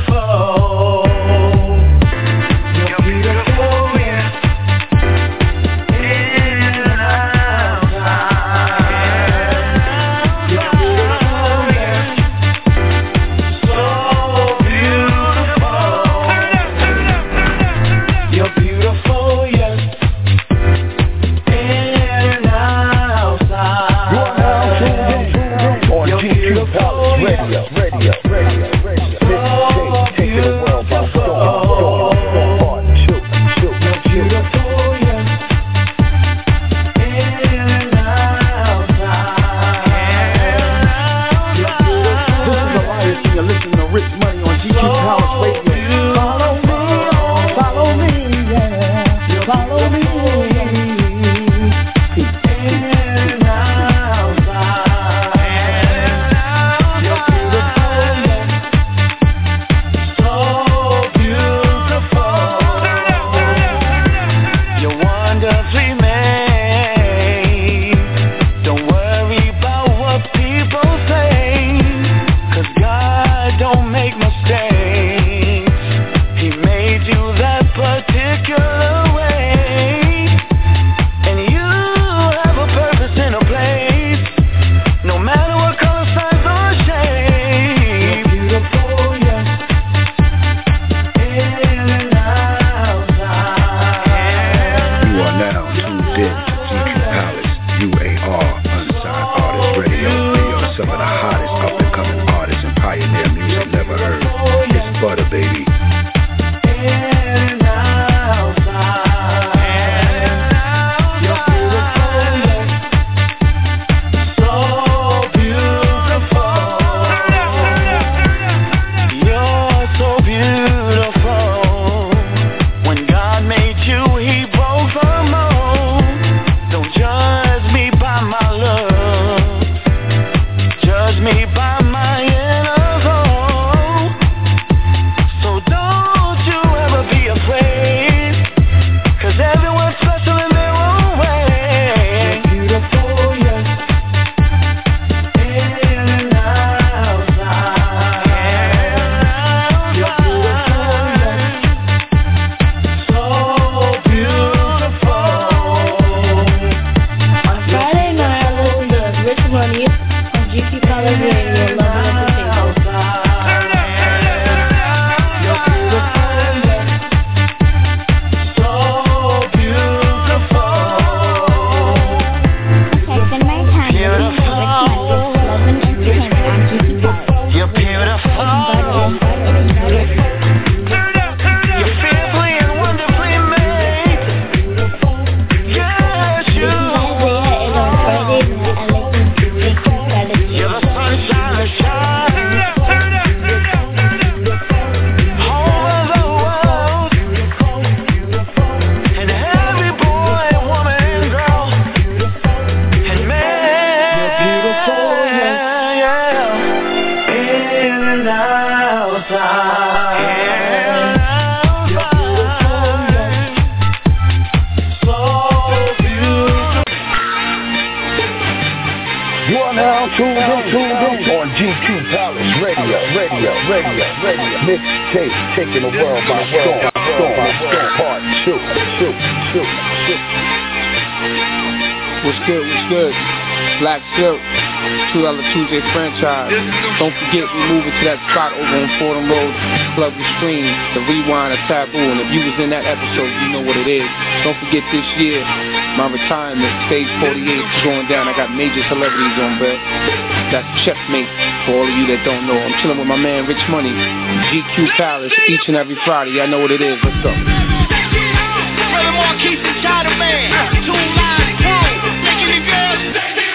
Q Palace Radio, Radio, Radio, Radio. Mixtape taking the world by storm, storm, storm. Part two, two, two, two. What's good? What's good? Black Silk, two dollar Tuesday franchise. Don't forget, we moving to that spot over on Fordham Road. Plug the stream, the rewind of Taboo. And if you was in that episode, you know what it is. Don't forget this year, my retirement, stage forty-eight is going down. I got major celebrities on bed. That's Checkmate for all of you that don't know. I'm chilling with my man Rich Money, G Q Palace, each and every Friday. I know what it is. Let's go. Brother Marquise and China Man, two live crew, making it girls.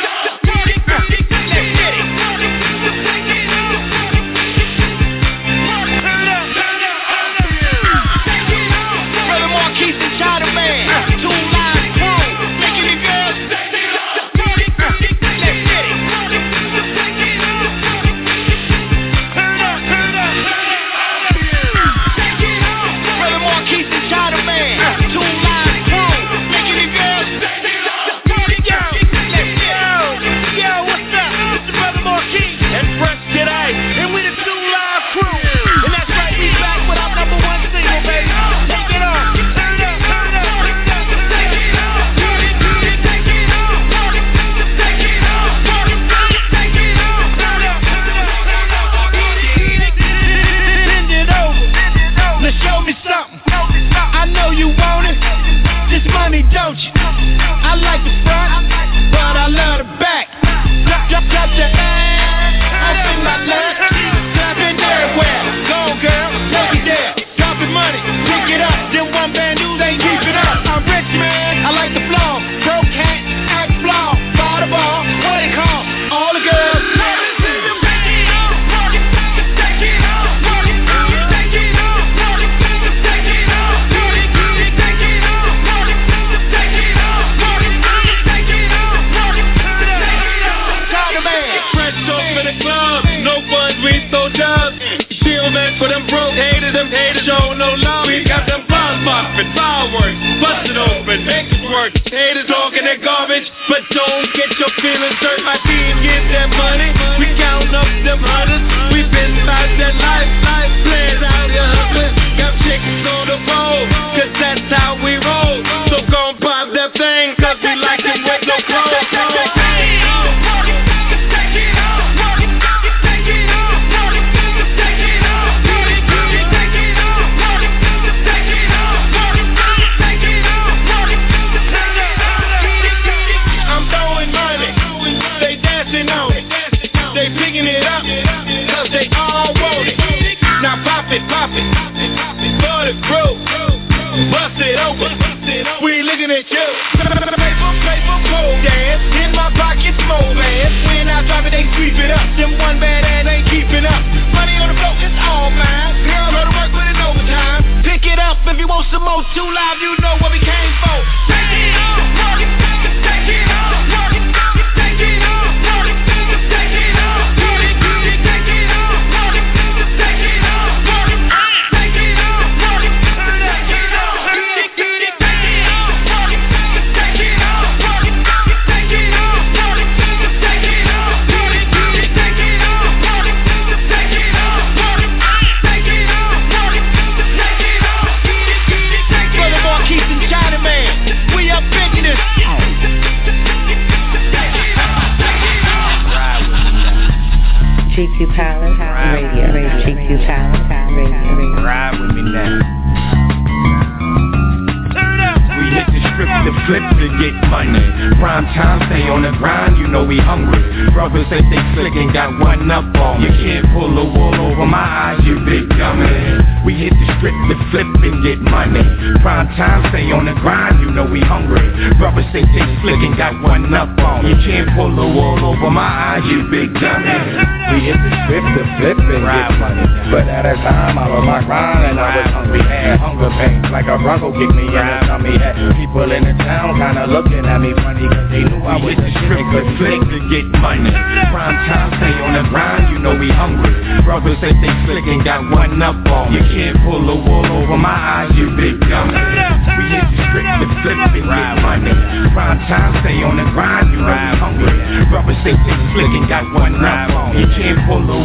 Don't you? I like the front, but I love the back. Drop, drop, drop your ass. I'll bring my love. Clapping everywhere. Go girl, take it there. Dropping money, pick it up. Then one band news ain't keep it up. I'm rich, man. I like the flow. Pro cat, act flaw. Ball the ball, what it call? All the girls. For them broke haters, them haters show no love. We got them bomb popping, fireworks, busting open, make it work. Haters talking that garbage, but don't get your feelings hurt. My team get that money, we count up them hunters. We been about that life, life plans out here hustling. Got chickens on the road, cause that's how we roll. So gon' pop that thing, cause we like it with no clothes. Pop it, for the crew, bust it open, we looking at you. Paper, paper, pole dance, in my pocket, small man. When I drop it, they sweep it up. Them one bad ass ain't keeping up. Money on the floor, it's all mine. Girl, go to work with it overtime. Pick it up if you want some more. Two Live, you know what we came for. Take it off, take it off, take it off, take it off, take it off, take it off. G Q Palace Radio, Radio, G Q Palace Radio. Ride with me now. We hit the strip to flip to get money. Prime time, stay on the grind, you know we hungry. Brothers say they slick and got one up on. You can't pull the wool over my eyes, you big dummy. We hit the strip to flip and get money. Prime time, stay on the grind, you know we hungry. Brothers say they slick and got one up on. You can't pull the wool over my eyes, you big dummy. We hit the strip to flip and get money. But at a time I was my grind and I was hungry. Had hunger pains like a bronco kicked me in the tummy. Had people in the town kinda looking at me funny, cause they knew I was the strip to flip to get money. Prime time, stay on the grind, you know we hungry. Brothers say they slick and got one up on. You can't pull the wool over my eyes, you big dummy. We hit the strip to flip and get money. Prime time, stay on the grind, you know we hungry. Brothers say they slick and got one up on. You can't pull the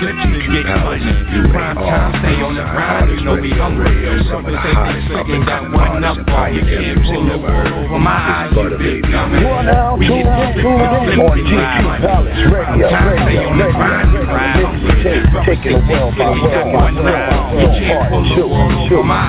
flip to get money. Prime time, stay on the grind, you know we hungry. Some of the hottest up and coming artists and pioneer music never heard. This is Butter Baby. You are now tuned in on G Q Palace Radio. Radio, radio. Taking the world by world. Your heart, children,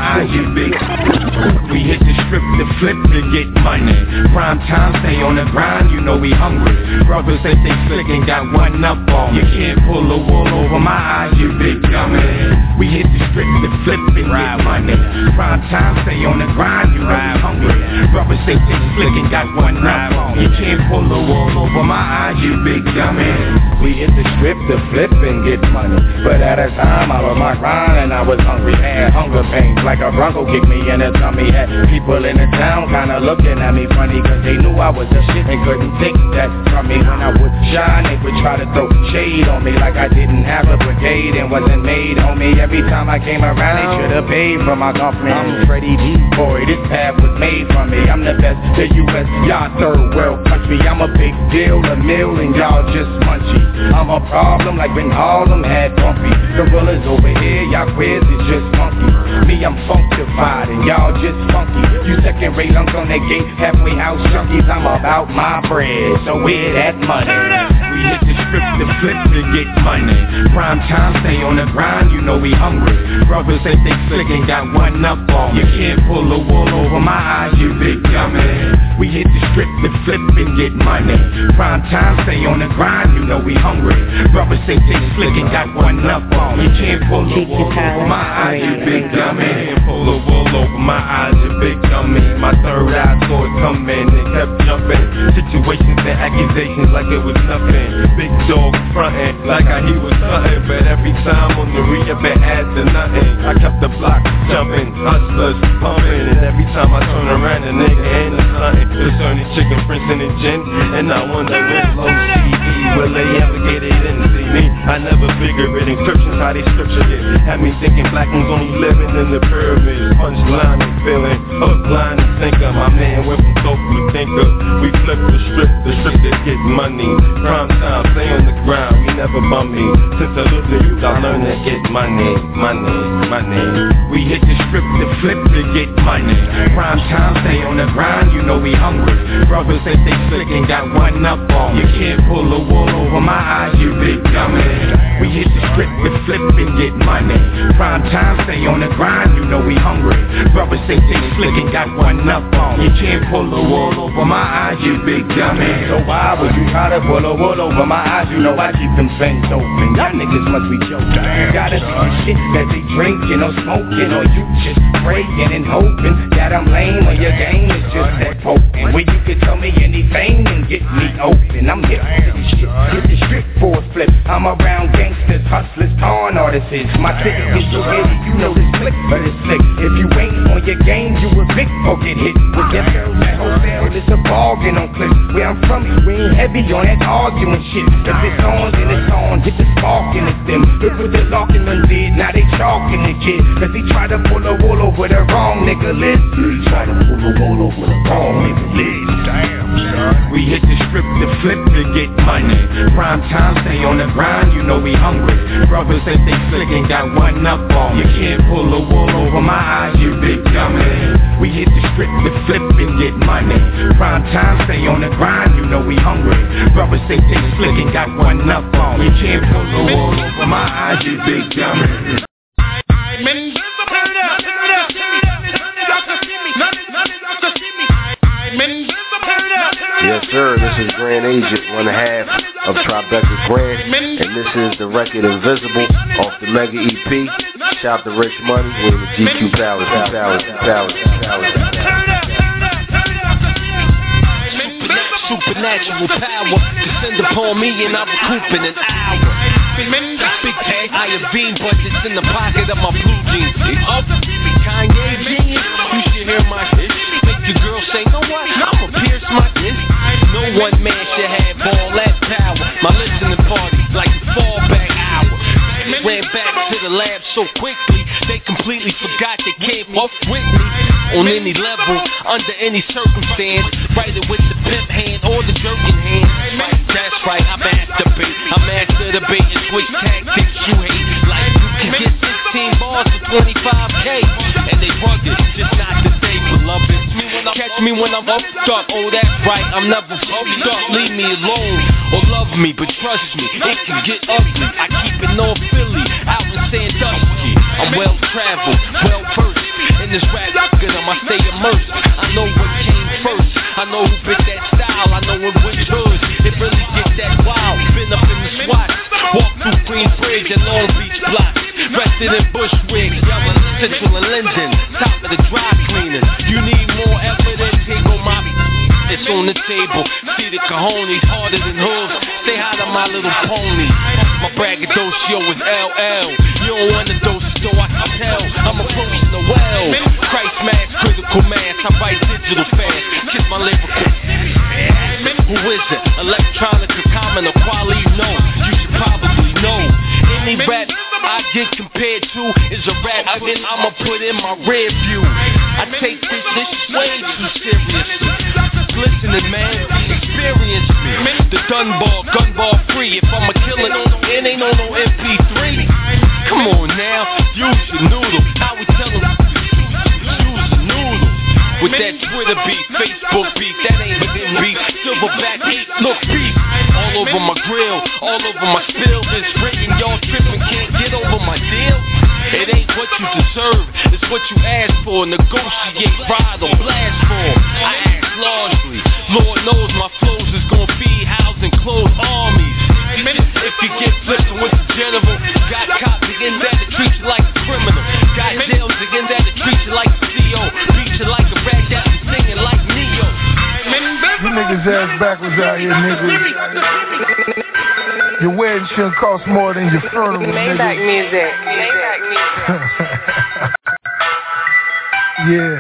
children. We hit the strip to flip to get money. Prime time, stay on the grind, you know we hungry. Brothers say they slick and got one up on. You can't pull the wool over my eyes, you big dummy. We hit the strip to flip and get money. Prime time, stay on the grind, you know we hungry. Brothers say they slick and got one up on. You can't pull the wool over my eyes, you big dummy. We hit the strip to flip and get money. But at a time I was my grind and I was hungry. Had hunger pains like a bronco kicked me in the tummy. Had people in the town kinda looking at me funny, cause they knew I was a shit and couldn't take that from me. When I would shine, they would try to throw shade on me like I didn't have a brigade and wasn't made on me. Every time I came around, they should've paid for my company. I'm Freddie D, boy, this path was made for me. I'm the best, the U S, y'all third world country. I'm a big deal, a mill, and y'all just munchies. I'm a problem like when Harlem had Bumpy. Gorillas over here, y'all quiz is just funky. Me, I'm funkified and y'all just funky. You second rate lunks on that gate, halfway house junkies. I'm about my bread, so where that money? We hit the strip to flip to get money. Prime time, stay on the grind, you know we hungry. Brothers say they slick and got one up on. You can't pull the wool over my eyes, you big dummy. We hit the strip to flip and get money. Prime time, stay on the grind, you know we hungry. Brothers say they slick and got one up on. You can't pull the wool over my eyes, you big dummy. Can't pull the wool over my eyes, you big dummy. My third eye saw it coming, it kept jumping. Situations and accusations like it was nothing. Big dog frontin' like how he was something. But every time on the re-up it adds to nothing. I kept the block jumping, hustlers pumping. And every time I turn around a nigga into something. It's only chicken prince in the gin. And I wonder when low C E will they ever get it in to see me? I never figured it. Encryption's how they scripture it. Had me thinking black ones only living in the pyramids. Punchline and feeling, hook, line and sinker. My man went from dope to thinker. We flip the strip, the strip to get money. Prime time, stay on the ground, we never bum me. Since a little youth, I learned to get money, money, money. We hit the strip to flip to get money. Prime time, stay on the grind, you know we hungry. Brothers say they slick and got one up on. You can't pull the wool over my eyes, you big dummy. We hit the strip to flip and get money. Prime time, stay on the grind, you know we hungry. Brothers say they slick and got one up on. You can't pull the wool over my eyes, you big dummy. So why would you try to pull the wool over my eyes? You know I keep them things open. Y'all niggas must be joking. You gotta see the shit that they drinking or smoking, or you just praying and hoping that I'm lame or your game is just that potent. Where you can tell me anything and get me open. I'm hip to the shit. Hit the strip for a flip. I'm around gangsters, hustlers, con artists. My ticket is so heavy, you know this flick, but it's slick. If you ain't on your game, you a big or get hit with your girls at hotel. It's a bargain on clips. Where I'm from, we ain't heavy on that arguing shit. If it's on, then it's on. Get the spark in it's them. Look what the locking undid. Now they chalking the kid. Cause he tried to pull a wool over the wrong nigga list. He tried to pull a wool over the wrong nigga list. Damn, son. We hit the strip to flip to get money. Prime time, stay on the grind, you know we hungry. Brothers say they slick and got one up on. You can't pull the wool over my eyes, you big dummy. We hit the strip to flip and get money. Prime time, stay on the grind, you know we hungry. Brothers say they slick and got one up on. You can't pull the wool over my eyes, you big dummy. I'm invisible. Turn it up, turn it up. Y'all can see me. None of y'all can see me. I'm invisible. Turn it up. Yes, sir. This is Grand Agent, one half of Tribeca Grand, and this is the record Invisible off the Mega E P. Shout out to Rich Money with the G Q Palace, Palace, Palace, Palace. Supernatural power descend upon me and I recoup in an hour. Big tag, I have been, but it's in the pocket of my blue jeans. Up, Kanye genius, you should hear my shit. Make your girl say, know what? I'ma pierce my dick. No one man should have all that power. My listening party like a fallback hour. Ran back to the lab so quickly, They completely forgot they can't fuck with me on any level, under any circumstance. Write it with the pimp hand or the jerking hand. Right, that's right, I masturbate. I master the bait and switch tactics you hate. Like you can get sixteen bars for twenty-five K, and they rugged, just not today, beloved. Catch me when I'm fucked up, oh that's right, I'm never fucked up. Leave me alone, or love me, but trust me, it can get ugly. I keep it North Philly, out in Sandusky. I'm well traveled, well versed in this rap good, I stay immersed. I know what came first, I know who bit that style, I know in which hood it really gets that wild. Been up in the SWAT, walk through Queensbridge and Long Beach blocks, rested in Bushwick, yelling Central and Linden, top of the dry cleaners. You need more evidence, here go my it's on the table. See the cojones harder than hooves. Say hi to my little pony. My braggadocio is L L. You don't want to dose, so I can tell. I'm approaching the well. Christ mass, critical mass. I write digital fast. Kiss my lyrical. Who is it? Electronica, common or quality? No, you should probably know. Any rap I get compared to is a rap again. I'ma put in my rear view. I take this this way too seriously. Listening, man, experience me. The Dunbar, gunbar free. If I'm a killer, it ain't on no M P three. Come on now, use your noodle. How we tell them? Use the noodle. With that Twitter beef, Facebook beef, that ain't within beef. Silverback heat, look beef. All over my grill, all over my spill. This written, y'all tripping, can't get over my deal. It ain't what you deserve, it's what you ask for. Negotiate, ride, or blast for. I ask largely. Lord knows my flows is gon' feed, house, and clothe armies. If you get flipped with the general, got cops again that to treat you like a criminal. Got jails again that to treat you like a C O. Beat you like a rat that be singing like Neo. You niggas ass backwards out here, niggas. Your wedding shouldn't cost more than your funeral, nigga. Maybach music. Maybach music. Yeah.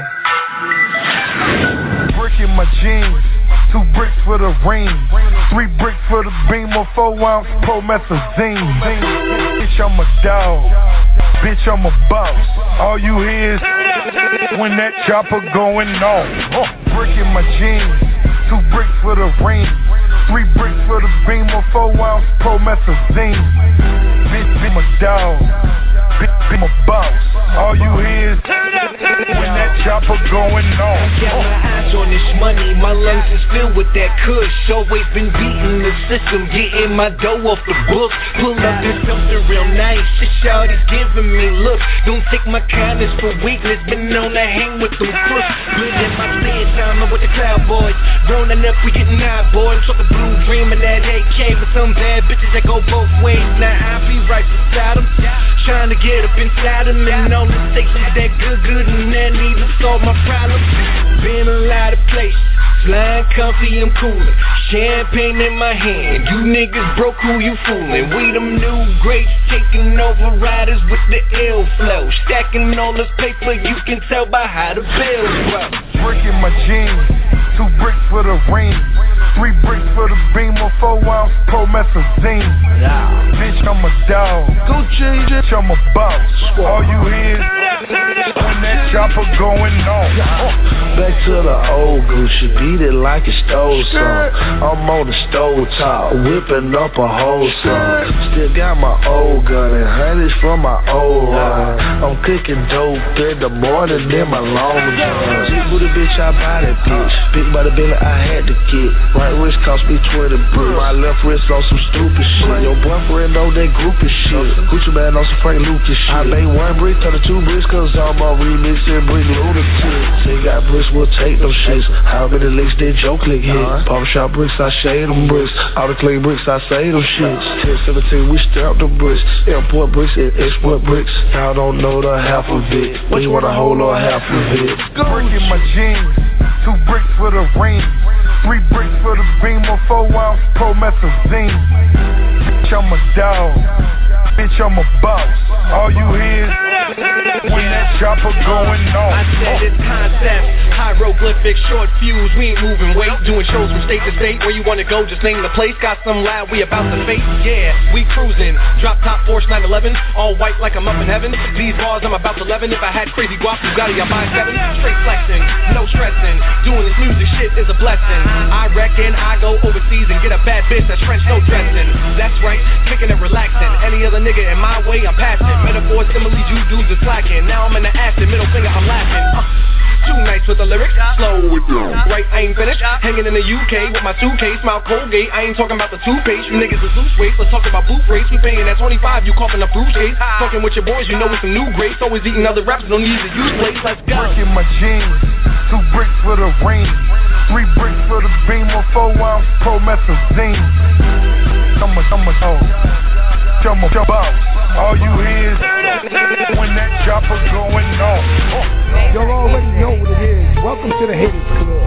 Brick in my jeans. Two bricks for the ring. Three bricks for the beam. Or four ounce promethazine. Bitch, I'm a dog. Bitch, I'm a boss. All you hear is when that chopper going on. Oh, brick in my jeans. Two bricks for the ring. Three bricks for the beam. Or four ounce promethazine. Bitch, I'm a dog. Bitch, I'm a boss. All you hear is when that chopper going on. Got my eyes on this money, my lungs is filled with that kush. Always been beating the system, getting my dough off the book. Pull up to something real nice, shit shawty's giving me looks. Don't take my kindness for weakness, been known to hang with them crooks. Living my spare time, I'm with the cloud boys. Rolling up, we getting high, boy. I'm talking blue dream in that A K with some bad bitches that go both ways. Now I be right beside them, trying to get up inside them. And all the stations that good, good, and that need to solve my problems. Been a lot of places, flying comfy, I'm coolin'. Champagne in my hand, you niggas broke, who you foolin'? We them new greats, taking over riders with the ill flow. Stacking all this paper, you can tell by how the bills grow. Brick in my jeans, two bricks for the ring. Three bricks for the beam, or four ounce promethazine. Yeah. Bitch, I'm a dog. Gucci, bitch, I'm a boss. All you hear is when that chopper going on. Back to the old Gucci, beat it like it stole some. I'm on the stove top, whipping up a whole song. Still got my old gun and hundreds from my old run. I'm cooking dope in the morning in my long john. Booty bitch, I buy that bitch. Big by the belly, I had to get. Right wrist cost me twenty bricks. My left wrist on some stupid shit. Your boyfriend on that groupie shit. Gucci man on some Frank Lucas shit. I made one brick, turn to two bricks, cause I'm on remix and bring lunatic. Say got bricks, we'll take them shits. How many licks did Joe Click hit? Pop shop bricks, I shade them bricks. All the clean bricks, I say them shits. ten seventeen, we stamp the bricks. Import bricks and export bricks. Y'all don't know the half of it, but you want a whole lot half of it. Brick in my jeans, two bricks for the ring. Three bricks for the beam, or four ounce promethazine. Bitch, I'm a dog. Bitch, I'm a boss. All you hear is when that chopper going on. I said it's concept, hieroglyph big short fuse, we ain't moving weight. Doing shows from state to state. Where you wanna go, just name the place. Got some loud, we about to face. Yeah, we cruising. Drop top Porsche nine eleven. All white like I'm up in heaven. These bars I'm about to eleven. If I had crazy guap, you got it, I buy seven. Straight flexing, no stressing. Doing this music shit is a blessing. I reckon I go overseas and get a bad bitch that's French no dressing. That's right, kicking and relaxing. Any other nigga in my way, I'm passing. Metaphors, similes, you dudes are slacking. Now I'm in the acid, middle finger, I'm laughing. Uh. Two nights with the lyrics, slow it down. Right, I ain't finished. Hanging in the U K with my suitcase, Mount Colgate. I ain't talking about the toothpaste. You niggas is loose weight. Let's talk about boot rates. We paying at twenty-five. You coughing up fruit case. Talking with your boys, you know it's some new grapes. Always eating other raps, don't need to use plates. Let's go. Breaking my jeans, two bricks for the rain, three bricks for the beam, or four ounce promethazine. I'm a, I'm a dog. Jump a jump out. All you hear is when that chopper going off. Y'all already know what it is. Welcome to the Haters Club.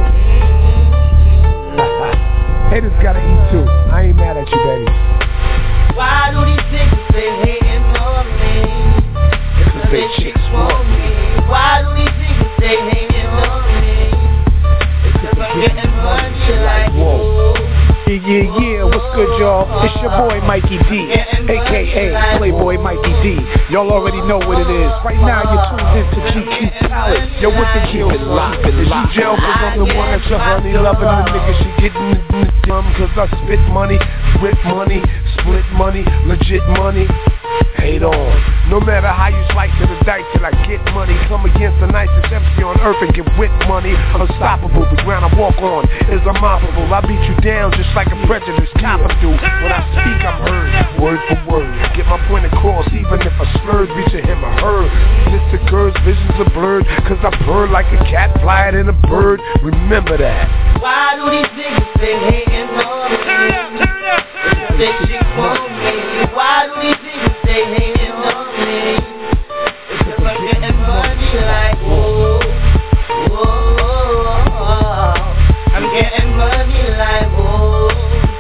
Haters gotta eat too. I ain't mad at you, baby. Why do these niggas stay hating on me? If the big chicks want me. Why do these niggas stay hating on me? Because I'm getting money like whoa. Yeah, yeah, yeah, what's good, y'all? It's your boy Mikey D, a k a. Playboy Mikey D. Y'all already know what it is. Right now, you're tuned in to G Q Palace. Yo, what the deal is locked and locked. Jail, cause I'm the one that's your honey. Loving the nigga, she getting the dumb. Cause I spit money, rip money, split money, legit money. Hate on. No matter how you slice to the dice till I get money. Come against the nicest M C on earth and get with money. Unstoppable, the ground I walk on is unmoppable. I beat you down just like a prejudice copper do. When I speak, I'm heard, word for word. Get my point across, even if I slurred, reaching him or her. Mister Girl's visions are blurred, cause I purr like a cat, fly it in a bird. Remember that. Why do these niggas stay hating on me? If they shit want me. Why do these niggas stay hating on me? Because I'm getting money like whoa, whoa. I'm getting money like whoa,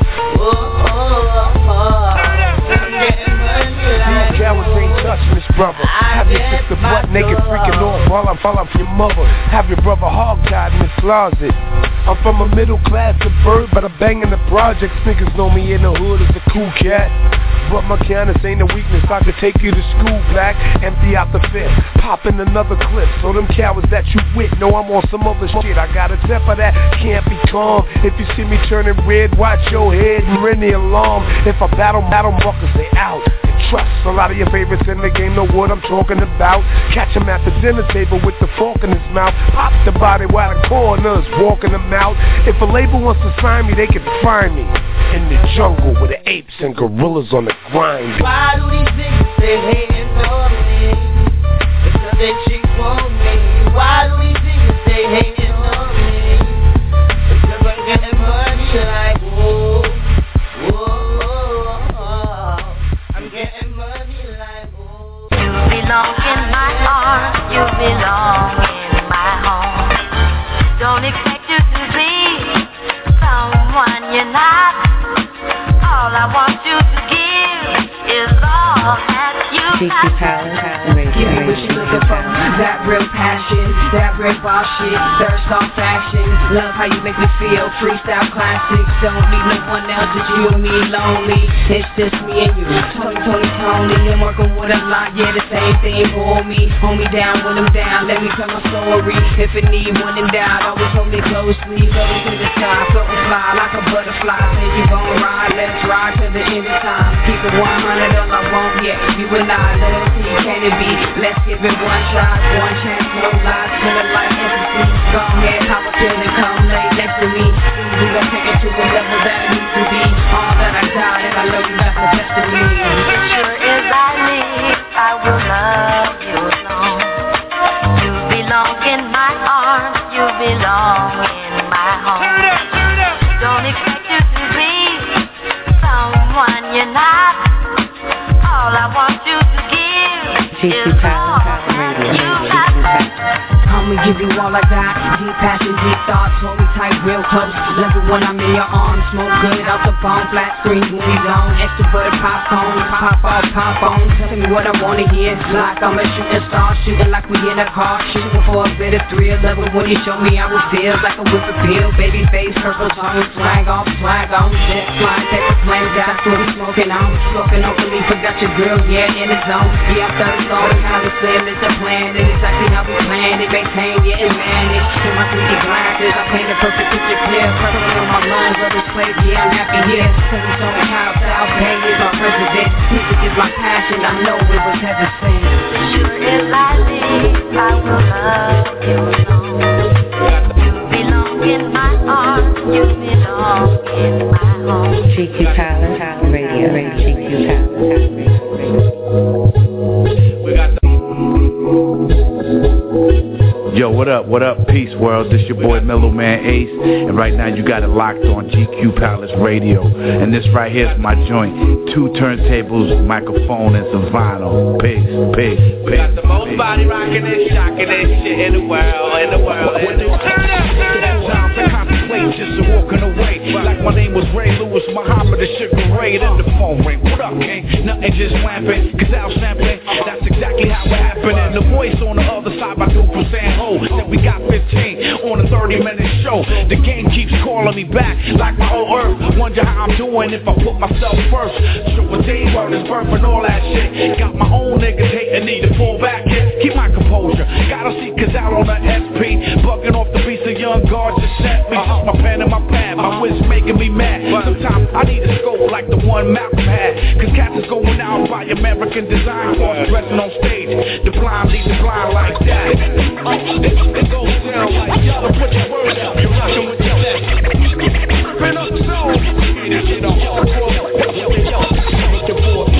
whoa. I'm getting money like These cowards ain't touching this brother. Have your sister butt naked freaking off while I'm falling for your mother. Have your brother hog tied in the closet. I'm from a middle class suburb, but I bang in the projects. Niggas know me in the hood as a cool cat. But my kindness ain't a weakness. I could take you to school, black, empty out the fifth, pop in another clip. So them cowards that you with know I'm on some other shit. I got a temper that can't be calm. If you see me turning red, watch your head and ring the alarm. If I battle, battle muckers, they out. Trust a lot of your favorites in the game know what I'm talking about. Catch him at the dinner table with the fork in his mouth. Pop the body while the corner's walking him out. If a label wants to sign me, they can find me in the jungle with the apes and gorillas on the grind. Why do these niggas stay hating on me? Because they chicks want me. Why do these niggas stay hating on me? Because I'm getting money like whoa, whoa. I'm getting money like whoa. You belong in my arms. You belong in my home. Don't expect you to be someone you're not. All I want you to give is all that you got. Give me what you looking for. That real passion, that real boss shit, thirst on fashion. Love how you make me feel. Freestyle classics. Don't need no one else, just you and me lonely. It's just me and you. Tony, Tony, Tony. I'm working with a lot, yeah, the same thing for me. Hold me down when I'm down. Let me tell my story. If it need one and down, always hold me closely. Floating to the sky, floating fly like a butterfly. Say you gon' ride, let's ride to the end of time. Keep it one hundred, all I want, yeah. You and I, loyalty, can it be? Let's give it one try, one chance, no lies, to the life ecstasy. Go ahead, pop a pill and come lay next to me. We gon' take it to a level that it needs to be. All that I got, and I love you, that's the best of me. Sure as I live, I will love you long. You belong in my arms, you belong in my home. Don't expect you to be someone you're not. All I want you to give is all that you got. I'm me give you all I got. Deep passion, deep thoughts, hold me tight, real close. Love it when I'm in your arms. Smoke good out the phone, flat screen when we gone. Extra butter popcorn, pop off, pop on. Tell me what I wanna hear. Like I'm a shooting star, shooting like we in a car, shooting for a bit of thrill. Love it when you show me how it feels, like a whip appeal. Baby face, purple tongue, swag off, swag on. Jet flying, paper plane, that's what we smoking on. Smoking on me, forgot your girl, yeah, in the zone. Yeah, I'm thirty long, how to slim is the plan. And exactly how we planned it, maintain, yeah, and manage. In my three D glasses, I paint a perfect picture clear. Purple on my lungs, others play, yeah, I'm happy here. Tell me so how South Bay is our president. Music is my passion, I know it was heaven sent. Sure as I live, I will love you alone. You belong in my arms, you belong in my home. G Q Palace Radio, G Q Palace Radio. We got the Yo, what up, what up, peace world, this your boy Mellow Man Ace, and right now you got it locked on G Q Palace Radio, and this right here is my joint, two turntables, microphone, and some vinyl, peace, peace, peace. We got the most peace. Body rocking and shocking and shit in the world, in the world, in the world. Time to contemplate, just walking away, like my name was Ray Lewis Muhammad, and Sugar Ray, and the phone ring, what up, King? Nothing just lamping, cause I was sampling, that's exactly how it happened, and the voice on the other side, by dude from San Jose, said we got fifteen on a thirty minute show. The game keeps calling me back like my old earth. Wonder how I'm doing if I put myself first. So a day word is birth and all that shit. Got my own niggas hating, need to pull back. Keep my composure. Gotta see cause out on the S P. Bugging off the beats of young guards just set me. Just my pen and my pad. My wits making me mad. Sometimes I need a scope like the one Malcolm had. Cause cats is going out by American design. Cross dressing on stage. The blind lead the blind like that. It goes down like y'all put your word out. You're rocking with your left. Ripping up the zone. This shit on hardcore. Yo, yo, yo. Make your boy.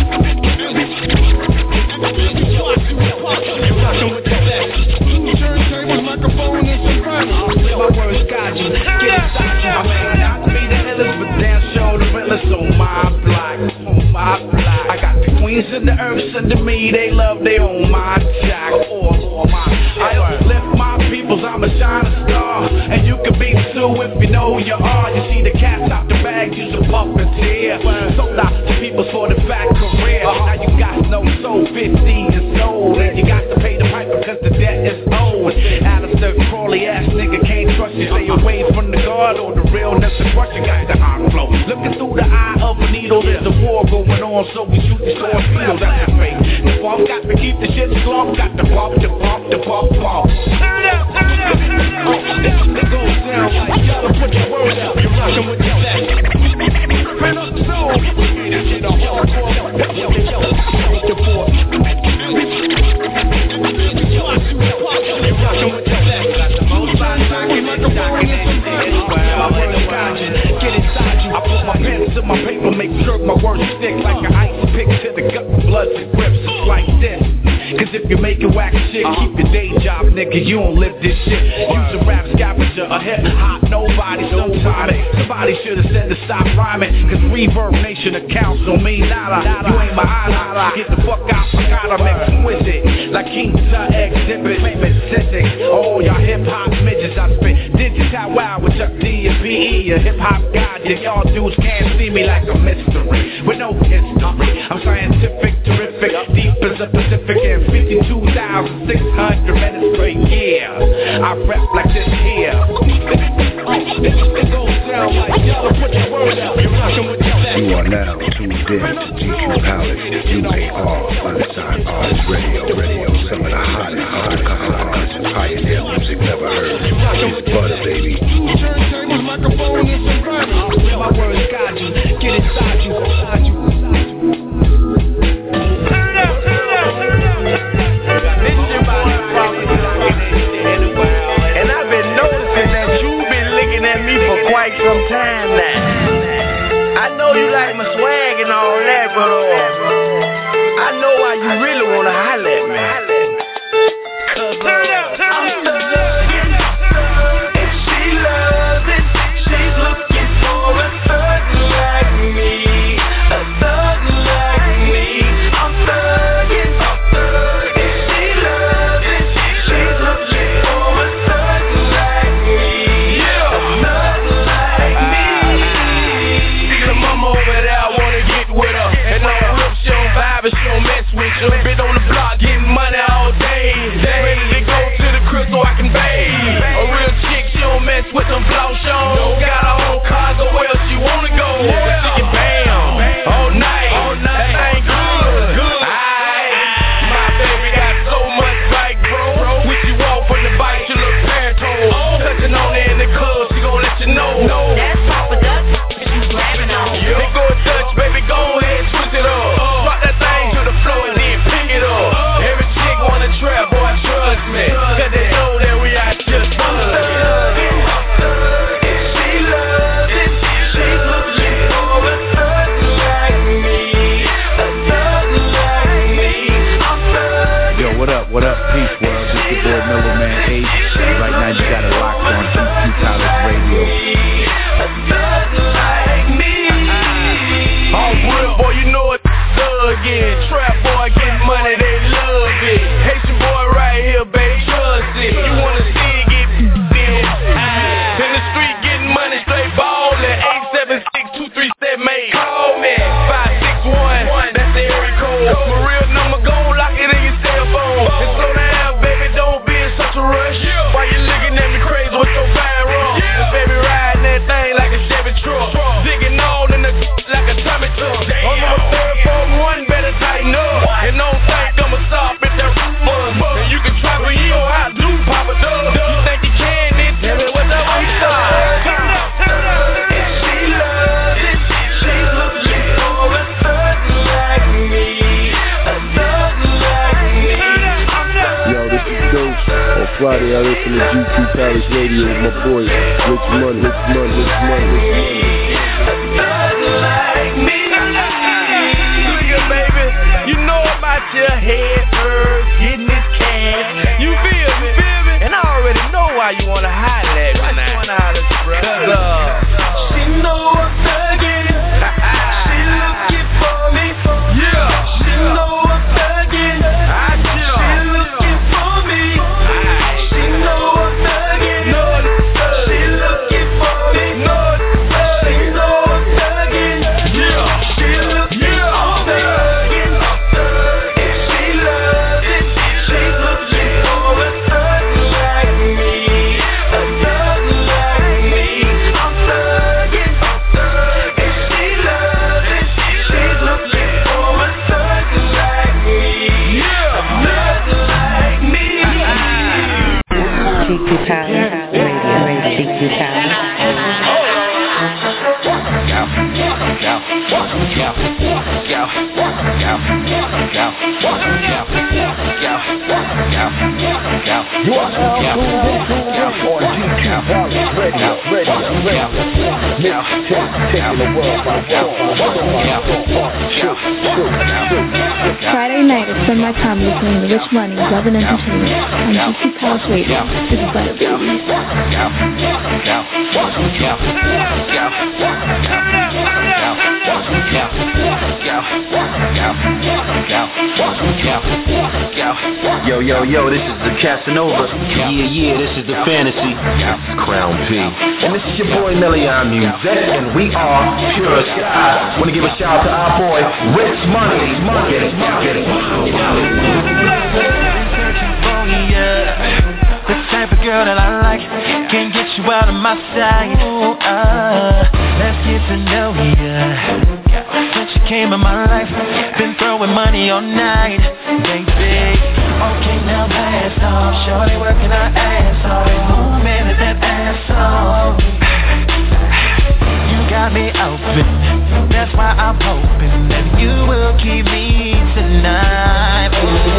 You're rocking with your left. Turntables, microphone, and some vinyl. My words got you. Get inside you. I may not be the illest, but damn sure the realest on my block. On my block. I got the queens of the earth under me. They love they own my jack. Or, or my. I uplift my peoples, I'm a shining star. And you can be too if you know you are. You see the cats out the bag, use a puppeteer. Sold out to peoples for the back career. Now you got no soul, fifty is sold. And you got to pay the piper cause the debt is owed. Alistair Crawley ass nigga can't trust you. Stay away from the guard or the realness of what you got the hot flow. Looking through the eye of a needle, there's a war going on, so we shoot the sword field. That's the fake. The bomb got to keep the shit slump, got the bump, the bump, the bump, bump. Turn up, turn up, it goes down like y'all put your word out. You're rocking with your left. Ripping up the zone. This shit on hardcore. Yo, yo, yo. Make your boy. You're rocking with your left. Got the most body rocking and shocking and shit. My words got you. Get inside you. I put my pen to my paper, make sure my words stick like an ice pick to the gut. Blood that rips like this. Cause if you make it whack shit, keep your day job, nigga, you don't live this shit. Use a rap scavenger, a hip hop, nobody, somebody. Somebody should've said to stop rhyming. Cause Reverb Nation accounts on me, nada. You ain't my eye, get the fuck out, I gotta make exquisite. Like King Tut exhibit, famous statistics. All y'all hip hop midgets, I spit digital wow with Chuck D and P E. A hip hop god, yeah, y'all dudes can't see me like a mystery. With no history, I'm scientific, terrific, deep as the Pacific. fifty-two thousand six hundred minutes per year. I rap like this here. It goes down like y'all put your word out. You're rocking with your left. You are now tuned in to G Q Palace, U A R, Unsigned Artist Radio, Radio. Some of the hottest, hottest, hottest, pioneer music never heard. It's butter, baby. Turntables, microphone, and some vinyl. My words got you. Get inside you, inside you. Some time now. I know you like my swag and all that, but uh, I know why you really wanna holler at me. Cause uh, I'm thuggin', and she loves it up, what up, peace world? This your boy Mellow Man H. Right now you got it locked on G Q Palace Radio. All real, boy, you know it. Again, trap boy getting money, they love it. Haitian boy right here, baby, trust it. You wanna see it get in? In the street getting money, straight ballin'. eight seven six, two three seven eight. Call me five six one. That's the area code. My real number, go lock it in your cell phone. And slow down, baby, don't be in such a rush. While you looking at me crazy with your fire wrong. Baby riding that thing like a Chevy truck, digging all in the like a Tommy truck. On number third, four, one, better tighten up. And don't think I'ma stop at that buzz. And you can try, but you know how to do Papa Dub. You think you can, then tell me what the way start. And she loves it. She's looking for a thug like me. A thug like me. Yo, this is Ghost. On Friday, I listen to G Q Palace Radio with my boy, Rich Money, Rich Money, Rich Money, Rich Money. A thug like me. You know about your head first, getting this cash. You feel me? Feel me? And I already know why you wanna holler at me now. Wanna holler, bro? Cause uh, she know I'm thuggin'. She looking for me. Yeah. She know I'm thuggin'. I do. She looking for me. She know I'm thuggin'. No, she looking for me. No, she know I'm thuggin'. Yeah. She looking for me. G Q Palace Radio, G Q Palace. You are now tuned in on G Q Palace Radio, Radio, Radio. Mixtape taking the world by storm. Friday night is spend my time listening to Rich Money, Love and Entertainment on G Q Palace Radio. This is Butter Baby. Yo, yo, yo, this is the Casanova. Yeah, yeah, this is the Fantasy. Crown P. And this is your boy Million Music, and we are Pure Sky. Wanna give a shout out to our boy Rich Money. Get it, get it. The type of girl that I like, can't get you out of my sight. Uh, let's get to know ya. Since you came in my life, been throwing money all night, baby. Okay, now blast off, shorty working her ass off, moving at that ass off. You got me open, that's why I'm hoping that you will keep me tonight.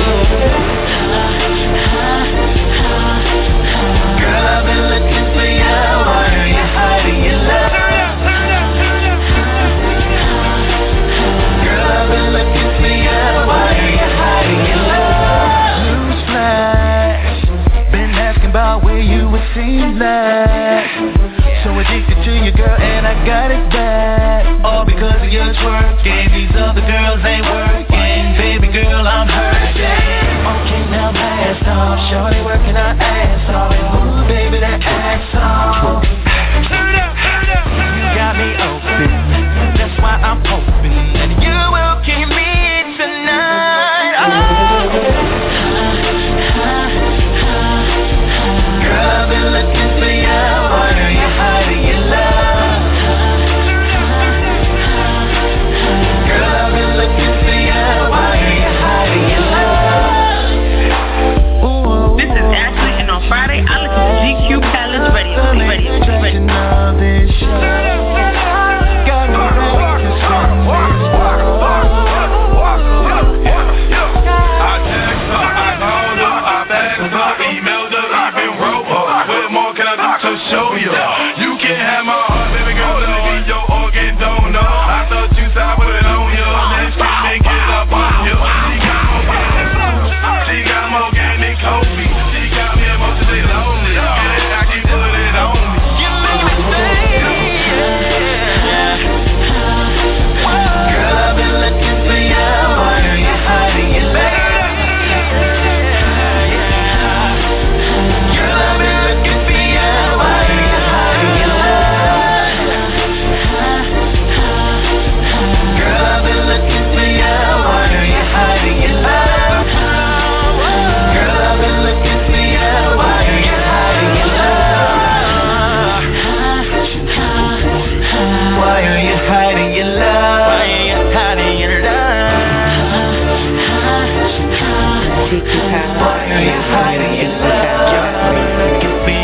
Girl, I've been looking for you, why are you hiding your love? Girl, I've been looking for you, why are you hiding your love? Newsflash, been asking about where you would see last. So addicted to you, girl, and I got it bad. All because of your twerking, these other girls ain't worth Why are you hiding your love? Give me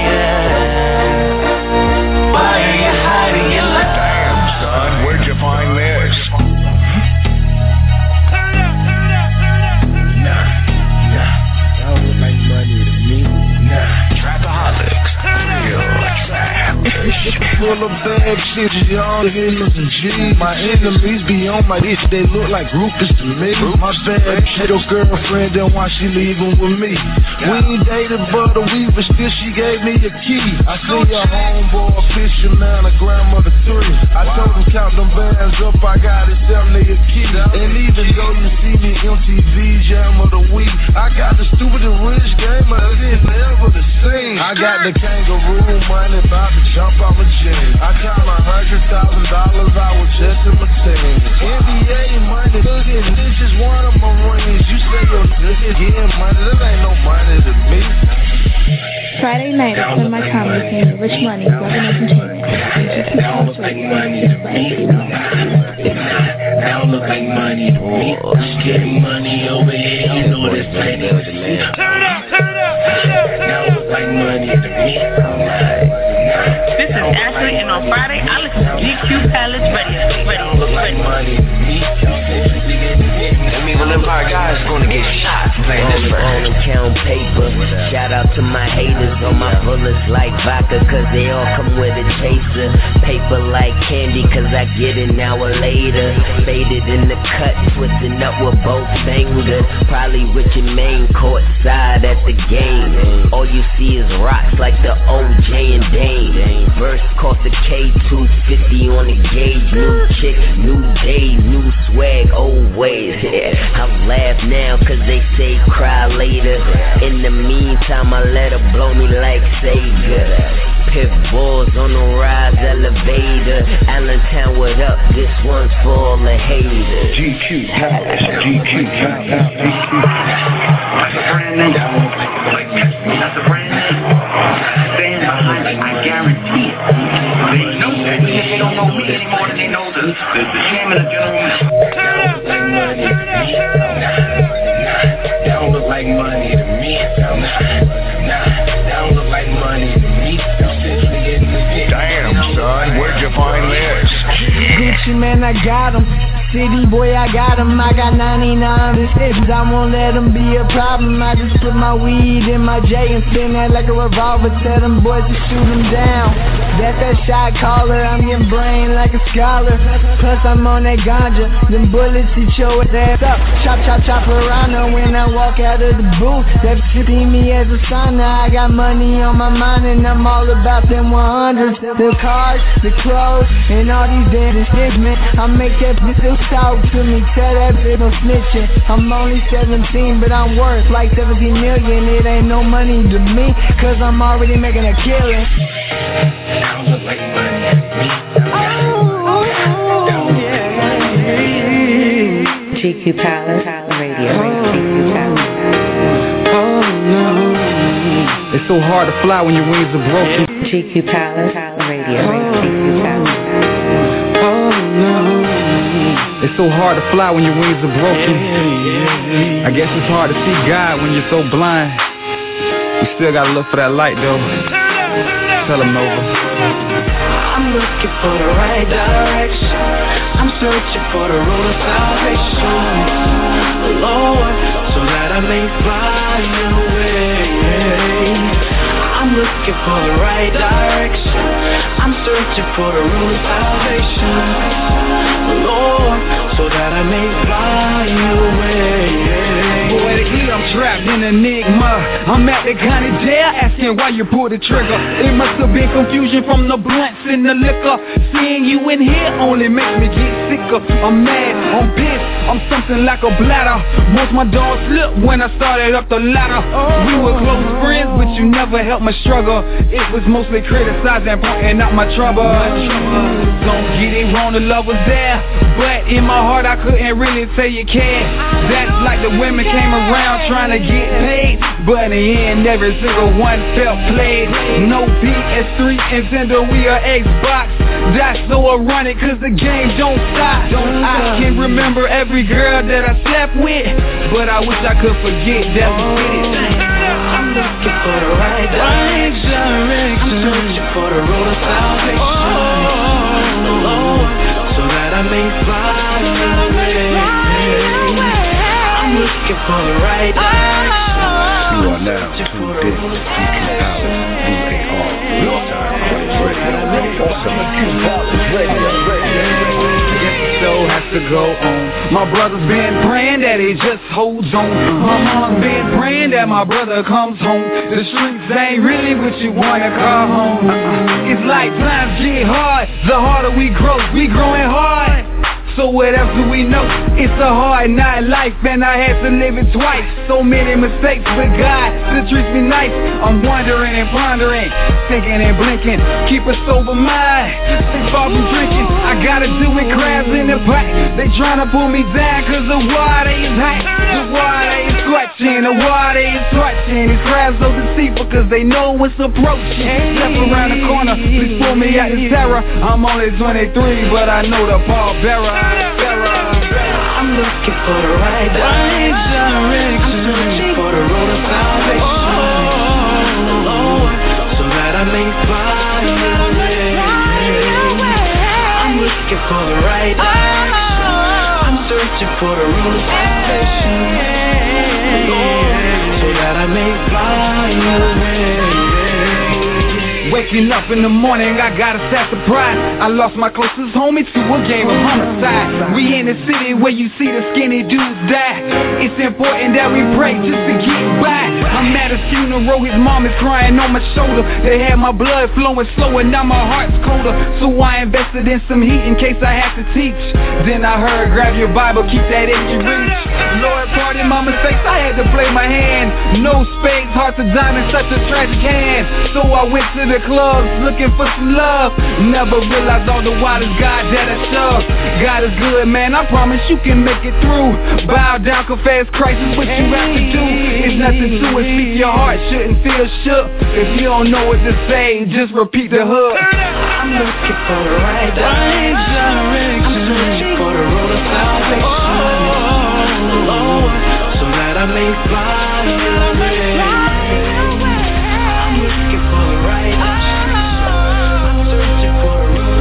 that. Why are you hiding your love? Damn, son, where'd you find this? Nah, nah, that don't look like money to me. Nah, Trapaholics, real trap. Full of bad shit, y'all hitters and G's. My enemies be on my itch, they look like groupies to me. My bad shit, your girlfriend, then why she leaving with me? We ain't dated but a week, but still she gave me a key. I see your homeboy, fisherman, a grandmother three. I told him count them bands up, I got it, sell me a key. And even though you see me M T V Jam of the week, I got the stupid and rich game, but it's never the same. I got the kangaroo money, about to jump off a chain. I count a hundred thousand dollars, I was just in my team. N B A money, this is one of my rings. You say your nigga getting money, that ain't no money to me. Friday night I spend my time listening to Rich Money, Love and Entertainment. That don't look like money to me. That don't look like money to me. Just getting money over here, you know this ain't it. Turn up, turn up, turn up. That don't look like money to me. This is Ashley, and on Friday I listen to G Q Palace Radio. Radio, money to me. That mean when them hard guys gonna get shot playing this verse. On and count paper. Shout out to my haters on my bullets like vodka, cause they all come with a chaser. Paper like candy, cause I get it an hour later. Faded in the cut, twisting up with both fingers. Probably Rich and Main courtside at the game. All you see is rocks like the O J and Dame. Verse cost a K two fifty on the gauge. New chick, new day, new swag, old ways. I laugh now cause they say cry later. In the meantime I let her blow me like Sega. Pit bulls on the rise elevator. Allentown, what up? This one's for all the haters. G Q Palace, G Q Palace, G Q That's a brand name. That's a brand name. Stand behind it, I guarantee it. They know that. They don't know me any more than they know the, the, the chairman of General Motors. Turn up, turn up, turn up, turn up. That don't look like money to me. Nah, that don't look like money to me. Damn, son, where'd you find this? Gucci man, I got him. City boy, I got him. I got ninety-nine decisions. I won't let them be a problem. I just put my weed in my J and spin that like a revolver. Tell them boys to shoot them down. That's that shot caller. I'm getting brain like a scholar. Plus I'm on that ganja. Them bullets hit your ass up. Chop, chop, chop around her when I walk out of the booth. That shit see me as a sauna. I got money on my mind and I'm all about them one hundreds. The cars, the clothes, and all these damn shit, man. I make that bitch talk to me, tell that bitch no snitching. I'm only seventeen, but I'm worth like seventeen million. It ain't no money to me, cause I'm already making a killing. I don't look like money to me. Oh, yeah. G Q Palace Radio. G Q Palace. Oh no. It's so hard to fly when your wings are broken. G Q Palace Radio. G Q Palace. Oh no. It's so hard to fly when your wings are broken. I guess it's hard to see God when you're so blind. You still gotta look for that light though. Tell him Nova. I'm looking for the right direction. I'm searching for the road of salvation, Lord, so that I may find your way. I'm looking for the right direction. I'm searching for the road of salvation, Lord, so that I may find your way. Poetically, I'm trapped in an enigma. I'm at the county jail asking why you pulled the trigger. It must have been confusion from the blunts and the liquor. Seeing you in here only makes me get sicker. I'm mad, I'm pissed, I'm something like a bladder. Once my dog slipped when I started up the ladder. We were close friends, but you never helped my struggle. It was mostly criticizing, pointing out my trouble. Don't get it wrong, the love was there, but in my heart I couldn't really tell you care. That's like the women came around trying to get paid, but in the end every single one felt played. No P S three, Nintendo, we are Xbox. That's so ironic cause the game don't stop. I can remember every girl that I slept with, but I wish I could forget that we did it. for the right You are now tuned in to G Q Palace, U A R, Real Time Radio, Radio. Show has to go on. My brother's been praying that he just holds on. My mom's been praying that my brother comes home. The streets ain't really what you wanna call home. It's like times get hard, the harder we grow, we growing hard. So what else do we know? It's a hard night life and I had to live it twice. So many mistakes, but God still treats me nice. I'm wondering and pondering, thinking and blinking. Keep a sober mind, stay far from drinking. I gotta do it, crabs in the pot. They tryna pull me down cause the water is hot. The water is scorching, the water is scorching. These crabs so deceitful cause they know what's approaching. Step around the corner, please pull me out the terror. I'm only twenty-three, but I know the pallbearer. I'm looking for the right direction. I'm searching for the road of salvation, Lord, so that I may find your way. I'm looking for the right direction. I'm searching for the road of salvation, Lord, so that I may find your way. Waking up in the morning, I got a sad surprise. I lost my closest homie to a game of homicide. We in the city where you see the skinny dudes die. It's important that we pray just to get by. I'm at his funeral, his mom is crying on my shoulder. They had my blood flowing slow and now my heart's colder. So I invested in some heat in case I have to teach. Then I heard, grab your Bible, keep that in your reach. Lord, pardon my mistakes, I had to play my hand. No spades, hearts of diamonds, such a tragic hand. So I went to the clubs looking for some love. Never realized all the while it's God that I shove. God is good, man, I promise you can make it through. Bow down, confess Christ is what you have to do. It's nothing to it, speak your heart, shouldn't feel shook. If you don't know what to say, just repeat the hook. I'm looking for the right direction. I'm searching for the road of salvation, Lord, so that I may find your way. I'm looking for the right direction. I'm searching for the road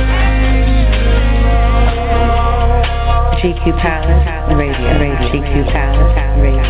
of G Q Palace Radio, Radio, G Q Palace Radio.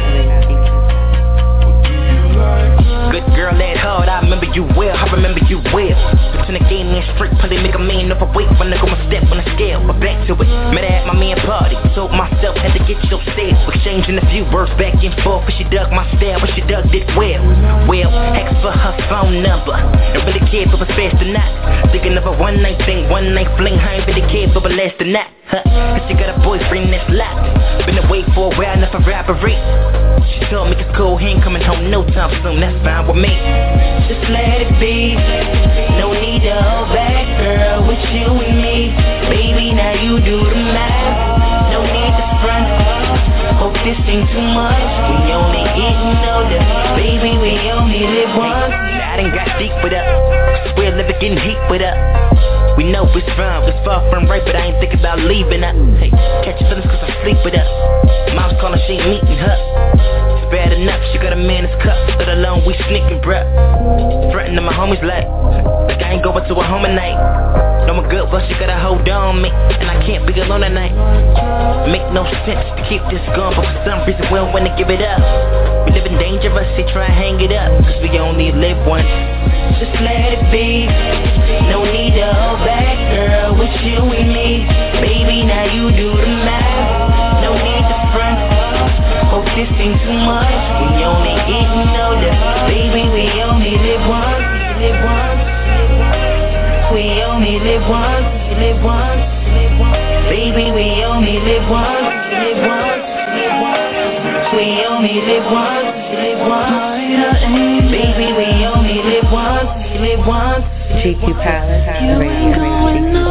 Good girl at heart, I remember you well, I remember you well. Between the game and straight, probably make a man up a weight when I go one step on the scale. But back to it, met her at my man party. Told myself, had to get you upstairs. Exchanging a few words back and forth, but she dug my style, but she dug it well. Well, asked for her phone number. Don't really care if it was fast or not. Thinking of a one night thing, one night fling. I ain't really care if it was last or not. Huh? Cause she got a boyfriend that's locked. Been away for a while, enough for robbery. She told me it's cool, he ain't coming home no time soon, that's fine with me. Just let it be. No need to hold back, girl, with you and me. Baby, now you do the math. No need to front. Hope this ain't too much. We only getting older. Baby, we only live once. I done got deep with her. Swear live getting heat with her. We know it's wrong, it's far from right, but I ain't thinking about leaving her. Hey, catch your feelings cause I sleep with her. Mom's calling, she ain't meeting her. It's bad enough, she got a man that's cut, let alone we sneaking, bruh. Frontin' to my homies like, like I ain't going to a home at night. Know my good, well she gotta hold on me, and I can't be alone at night. Make no sense to keep this going, but for some reason we don't wanna give it up. We living dangerous, they try and hang it up, cause we only live once. Just let it be. No need to hold back, girl, with you and me. Baby, now you do the math. No need to front. Hope this ain't too much. We only getting older. Baby, we only live once. Live once. We only live once. Live once. Baby, we only live once. Live once. We only live once. Live once. Baby, we only live once. Live once. G Q Palace Radio, Radio, G Q Palace.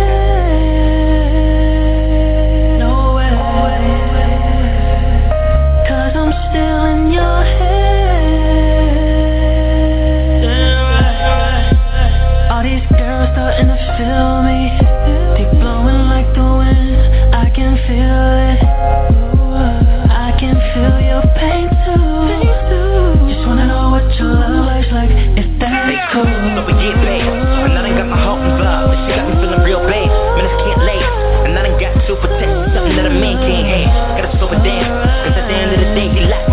Still in your head. All these girls starting to feel me. They blowing like the wind. I can feel it. I can feel your pain too. Just wanna know what your love life's like. If that's cool. So we get paid, and I done got my heart involved, and she got me feeling real bad. Man, I can't lay, and I done got super text, something that a man can't have. Gotta slow it down, cause at the end of the day, he like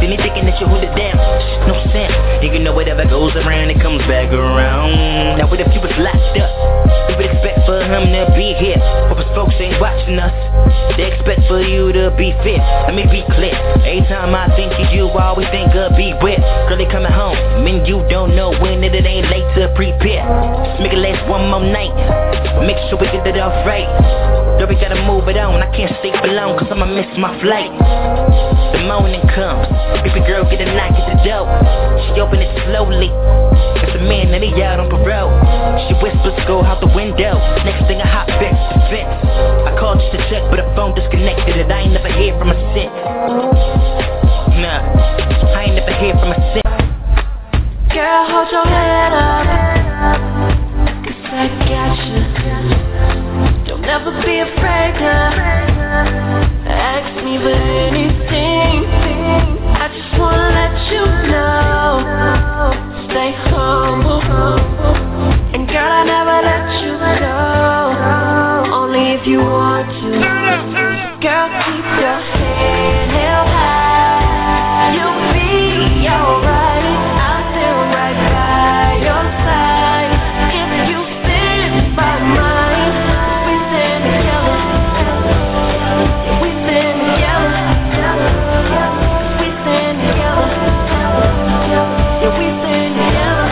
you know whatever goes around, it comes back around. Now what if you was locked up? You would expect for him to be here. Hope his folks ain't watching us. They expect for you to be fit. Let me be clear. Every time I think of you, I always think of be with. Girl, they coming home. Mean you don't know when it, it ain't late to prepare. Just make it last one more night. Make sure we get it off right. Though we gotta move it on. I can't stay for long, cause I'ma miss my flight. The morning comes. Baby girl get a knock at the door. She open it slowly. It's a man and he out on parole. She whispers, go out the window. Next thing I hop back to the fence. I called just to check, but the phone disconnected and I ain't never hear from a since. Nah, I ain't never hear from a since. Girl, hold your head up, cause I got you. Don't ever be afraid to ask me for anything. I just wanna let you know, stay humble. And girl, I never let you go, only if you want to. Girl, keep your head held high. You'll be alright. I'll stand right by your side. If you stand by mine, we stand together. We stand together. We stand together. Yeah, we stand together.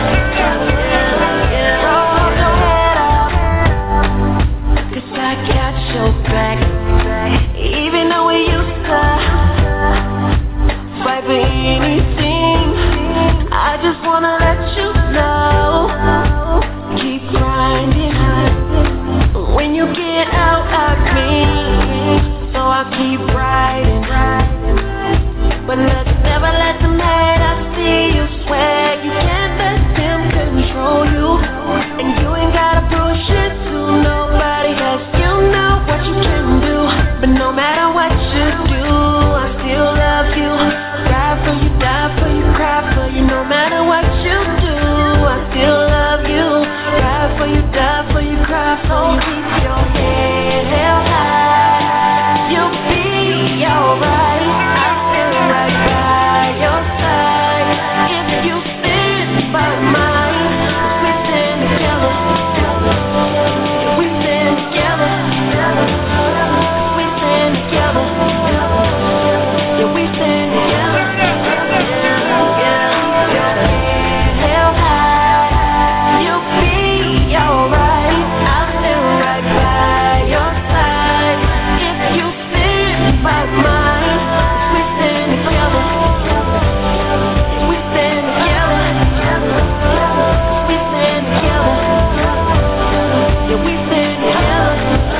Hold your head up, cause I got your back. Even though we used to fight for anything, I just wanna let you know, keep grinding. When you get out of me, so I'll keep riding. But let's never let them hate us see you swag. You can't let them control you, and you ain't gotta prove shit to nobody else. You know what you can do, but no matter what you do, I still love you. Ride for you, die for you, cry for you. No matter what you do, I still love you. Ride for you, die for you, cry for you. Keep your head held high. You'll be alright. I'll stand right by your side. If you stand by mine, we stand together. We stand together. We stand together. Yeah, we stand together. Yeah, yeah. Your head held high. You'll be alright. I'll stand right by your side. If you stand by mine, we stand together. We stand together. We stand together. Yeah, we stand together.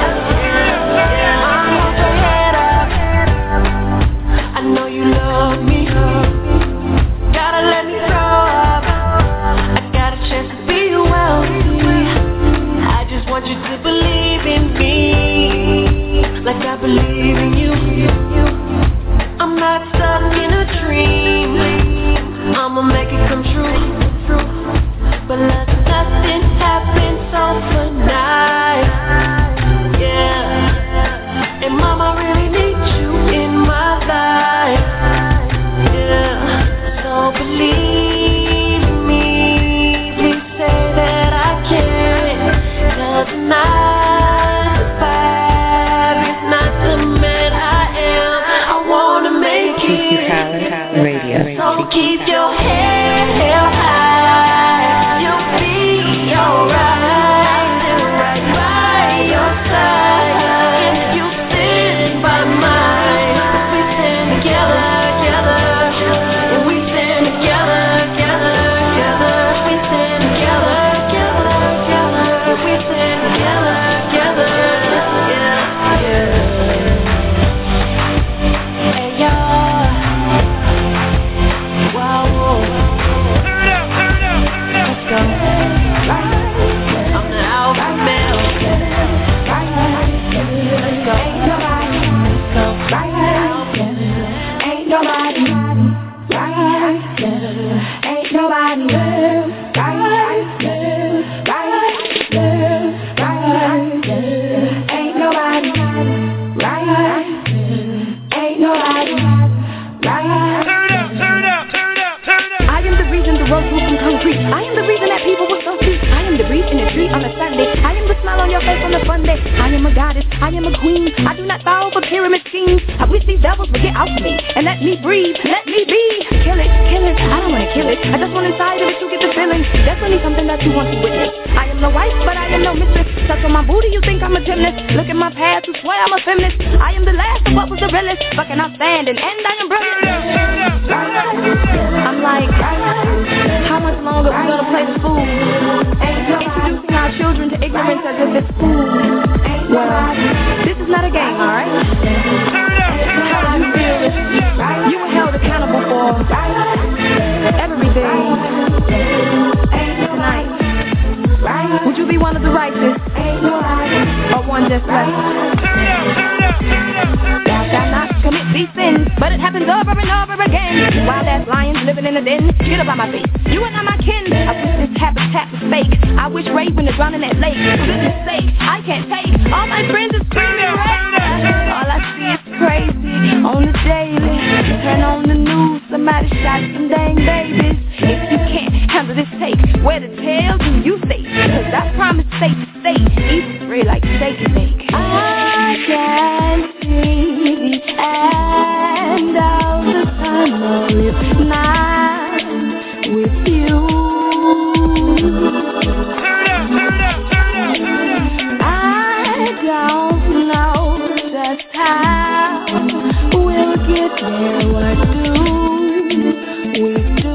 Hold your head up. I know you love me. Gotta let me grow up. I got a chance to be wealthy. I just want you to believe in me, like I believe in you. I'm not stuck in a dream. I'ma make it come true. But let nothing happen overnight. Yeah. And mama really needs you in my life. Yeah. So believe me. Please say that I can. Cause nine to five is not the man I am. I wanna make it. Radio. So keep your head held high. You'll be alright. Stand right by your side. If you stand by mine, we stand together, together. And we stand together, together, together. We stand together, together, together. And we stand together, together. Yeah, yeah. Hey, y'all. Wow. Let's go. I'm the alpha male. Let's go. Let's go. Ain't nobody, right there. Ain't nobody there, right there, right there, right there. Ain't nobody, right there. Ain't nobody, right there. I am the reason the road not fall for pyramid schemes. I wish these devils would get out of me and let me breathe, let me be. Kill it, kill it, I don't wanna kill it. I just want inside of it to get the feeling. Definitely something that you want to witness. I am no wife, but I am no mistress. Touch on my booty, you think I'm a gymnast. Look at my past, you swear I'm a feminist. I am the last of what was the realest. Fucking outstanding, and I am brilliant. I'm like, how much longer we gonna play the fool? Introducing our children to ignorance as if it's cool. Well, this is not a game, alright? How would you feel if you were held accountable for everything tonight? Would you be one of the righteous or one just left? Thou shalt not commit these sins, but it happens over and over again. Wild ass lions living in a den, get up on my face. You are not my kin. I wish this habitat was fake. I wish Raven is drowning that lake. For goodness sake, I can't take. All my friends are screaming rain. All I see is crazy on the daily. Turn on the news, somebody shot some dang babies. If you can't handle this take, where the tail do you stay? Cause I promise safe to stay. Eat free like steak and bake. I can see the end of the tunnel if not with you. I don't know just how we'll get there. What do we do?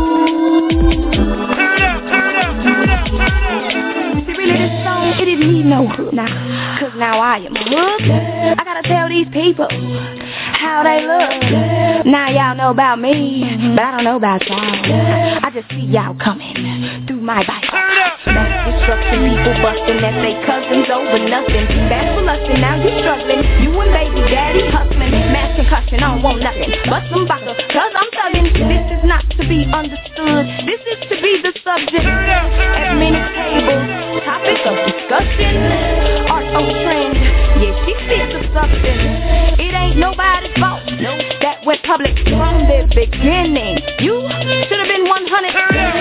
See, really, this song, it didn't need no hook now, cause now I am hooked. I gotta tell these people how they look. Now y'all know about me, but I don't know about y'all. I just see y'all coming through my bike. Mass destruction, people busting at they cousins over nothing. Bad for lusting, now you struggling. You and baby daddy hustling. Mass concussion, I don't want nothing. Bust some baka, cause I'm thugging. This is not to be understood. This is to be the subject. At many tables, topic of discussion. Art on trend, yeah, she fits the substance. It ain't nobody's fault, no, that went public from the beginning. You should have been one hundred.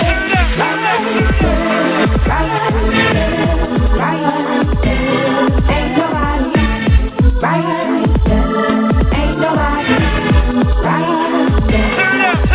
Ain't nobody, right? Ain't nobody, right?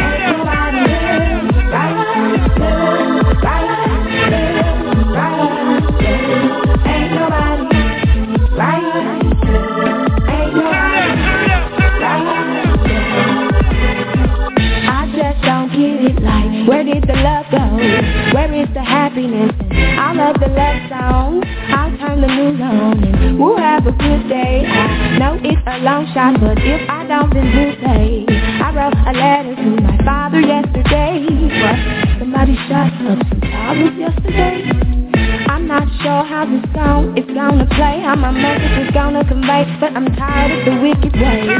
Where did the love go? Where is the happiness? I love the love song. I'll turn the news on and we'll have a good day. I know it's a long shot, but if I don't, then who'll say? I wrote a letter to my father yesterday. What? Somebody shot up some towers yesterday? I'm not sure how this song is gonna play, how my message is gonna convey, but I'm tired of the wicked ways.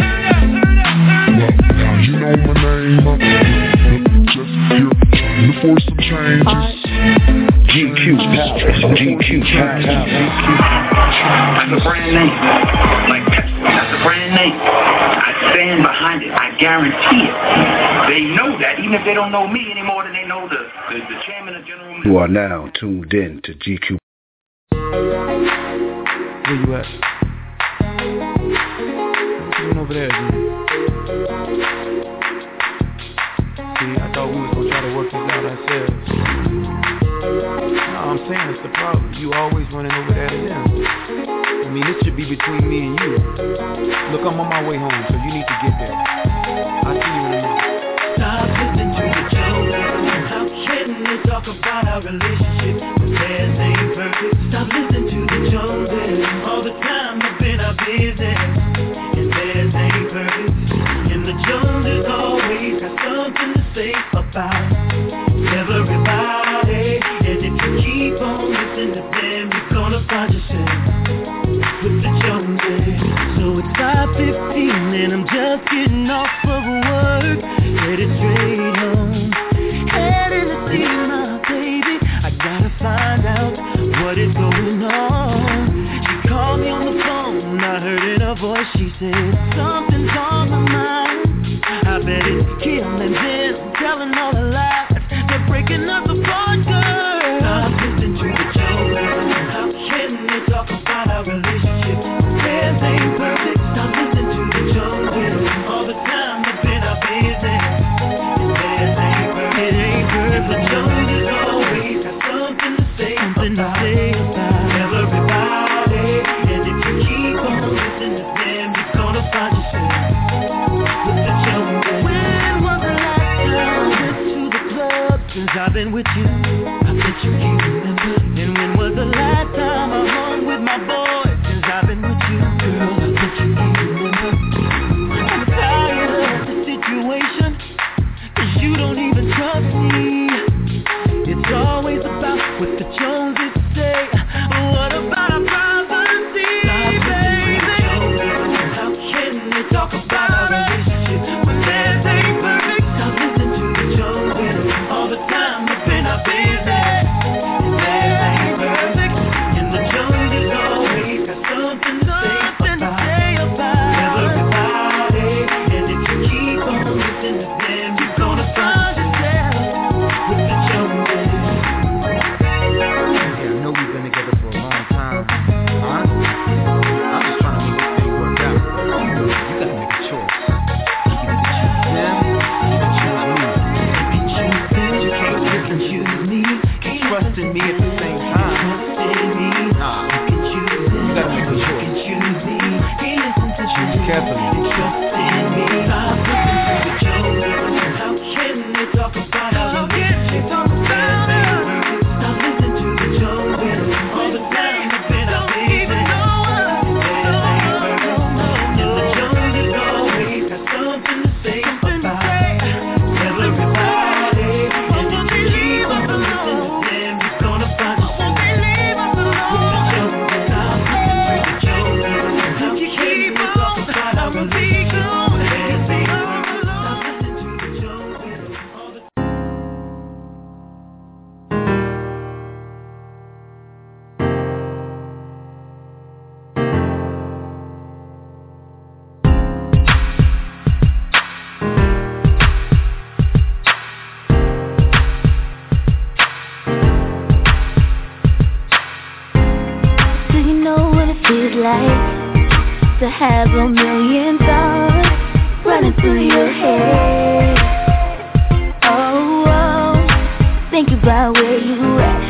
Now you know my name, just here trying to force some changes. G Q Palace, G Q Palace. That's a brand name, like Pepsi, that's a brand name. I stand behind it, I guarantee it. They know that, even if they don't know me any more than they know the, the, the chairman of General Mills. You are now tuned in to G Q. Where you at? What you doing over there, dude? See, I thought we was gonna try to work this out ourselves. No, I'm saying it's the problem. You always running over there to them. I mean, this should be between me and you. Look, I'm on my way home, so you need to get there. I'll see you in a minute. Stop listening to the joke. Stop kidding and talk about our relationship. Theirs ain't perfect. Stop listening to the Joneses. All the time I've been our business. And theirs ain't perfect. And the Joneses always got something to say about everybody. And if you keep on listening to them, you're gonna find yourself with the Joneses. So it's five fifteen and I'm just getting off of work, headed straight home, headed to see my baby. I gotta find out what is going on. She called me on the phone, I heard in her voice, she said something's on my mind. I bet it's Kim and them telling all the lies. They're breaking up the apart, girl. Stop listening to the joke. Stop kidding and talk about our relationship. Theirs ain't since I've been with you. I bet you can't remember. And when was the last time I hung with my boy? Since I've been with you, girl, I bet you can't remember. I'm tired of the situation, cause you don't even trust me. It's always about what the Joneses say. What about our privacy, baby? How can they talk about our relationship when theirs ain't perfect? Stop listening to the Joneses all the time. It's been our business. Theirs ain't perfect, and the Joneses always got something to say about everybody. And if you keep on listening to them, you're gonna find yourself with the Joneses. Yeah, I know we've been together for a long time. Honestly, I'm just trying to make this thing work out. You gotta make a choice. You can either choose them, or you can choose me. You can choose them, you can't just choose me. And trust in me at the same time. Nah, You can choose them, you gotta make a you choice. can choose me. Can't listen to Choose you. carefully. Trust in me. Stop listening to the Joneses. How can they talk about our relationship? Stop listening to the Joneses all the time. It's been our business. Theirs ain't perfect, and the Joneses always got something to say about everybody. And if you keep on listening to them, you're gonna find yourself with the Joneses. Stop listening to the Joneses. How can they talk about our relationship? Theirs ain't perfect. Stop listening to the Joneses all the time. Do you know what it feels like to have a million thoughts running through your head? Oh, oh, think about where you at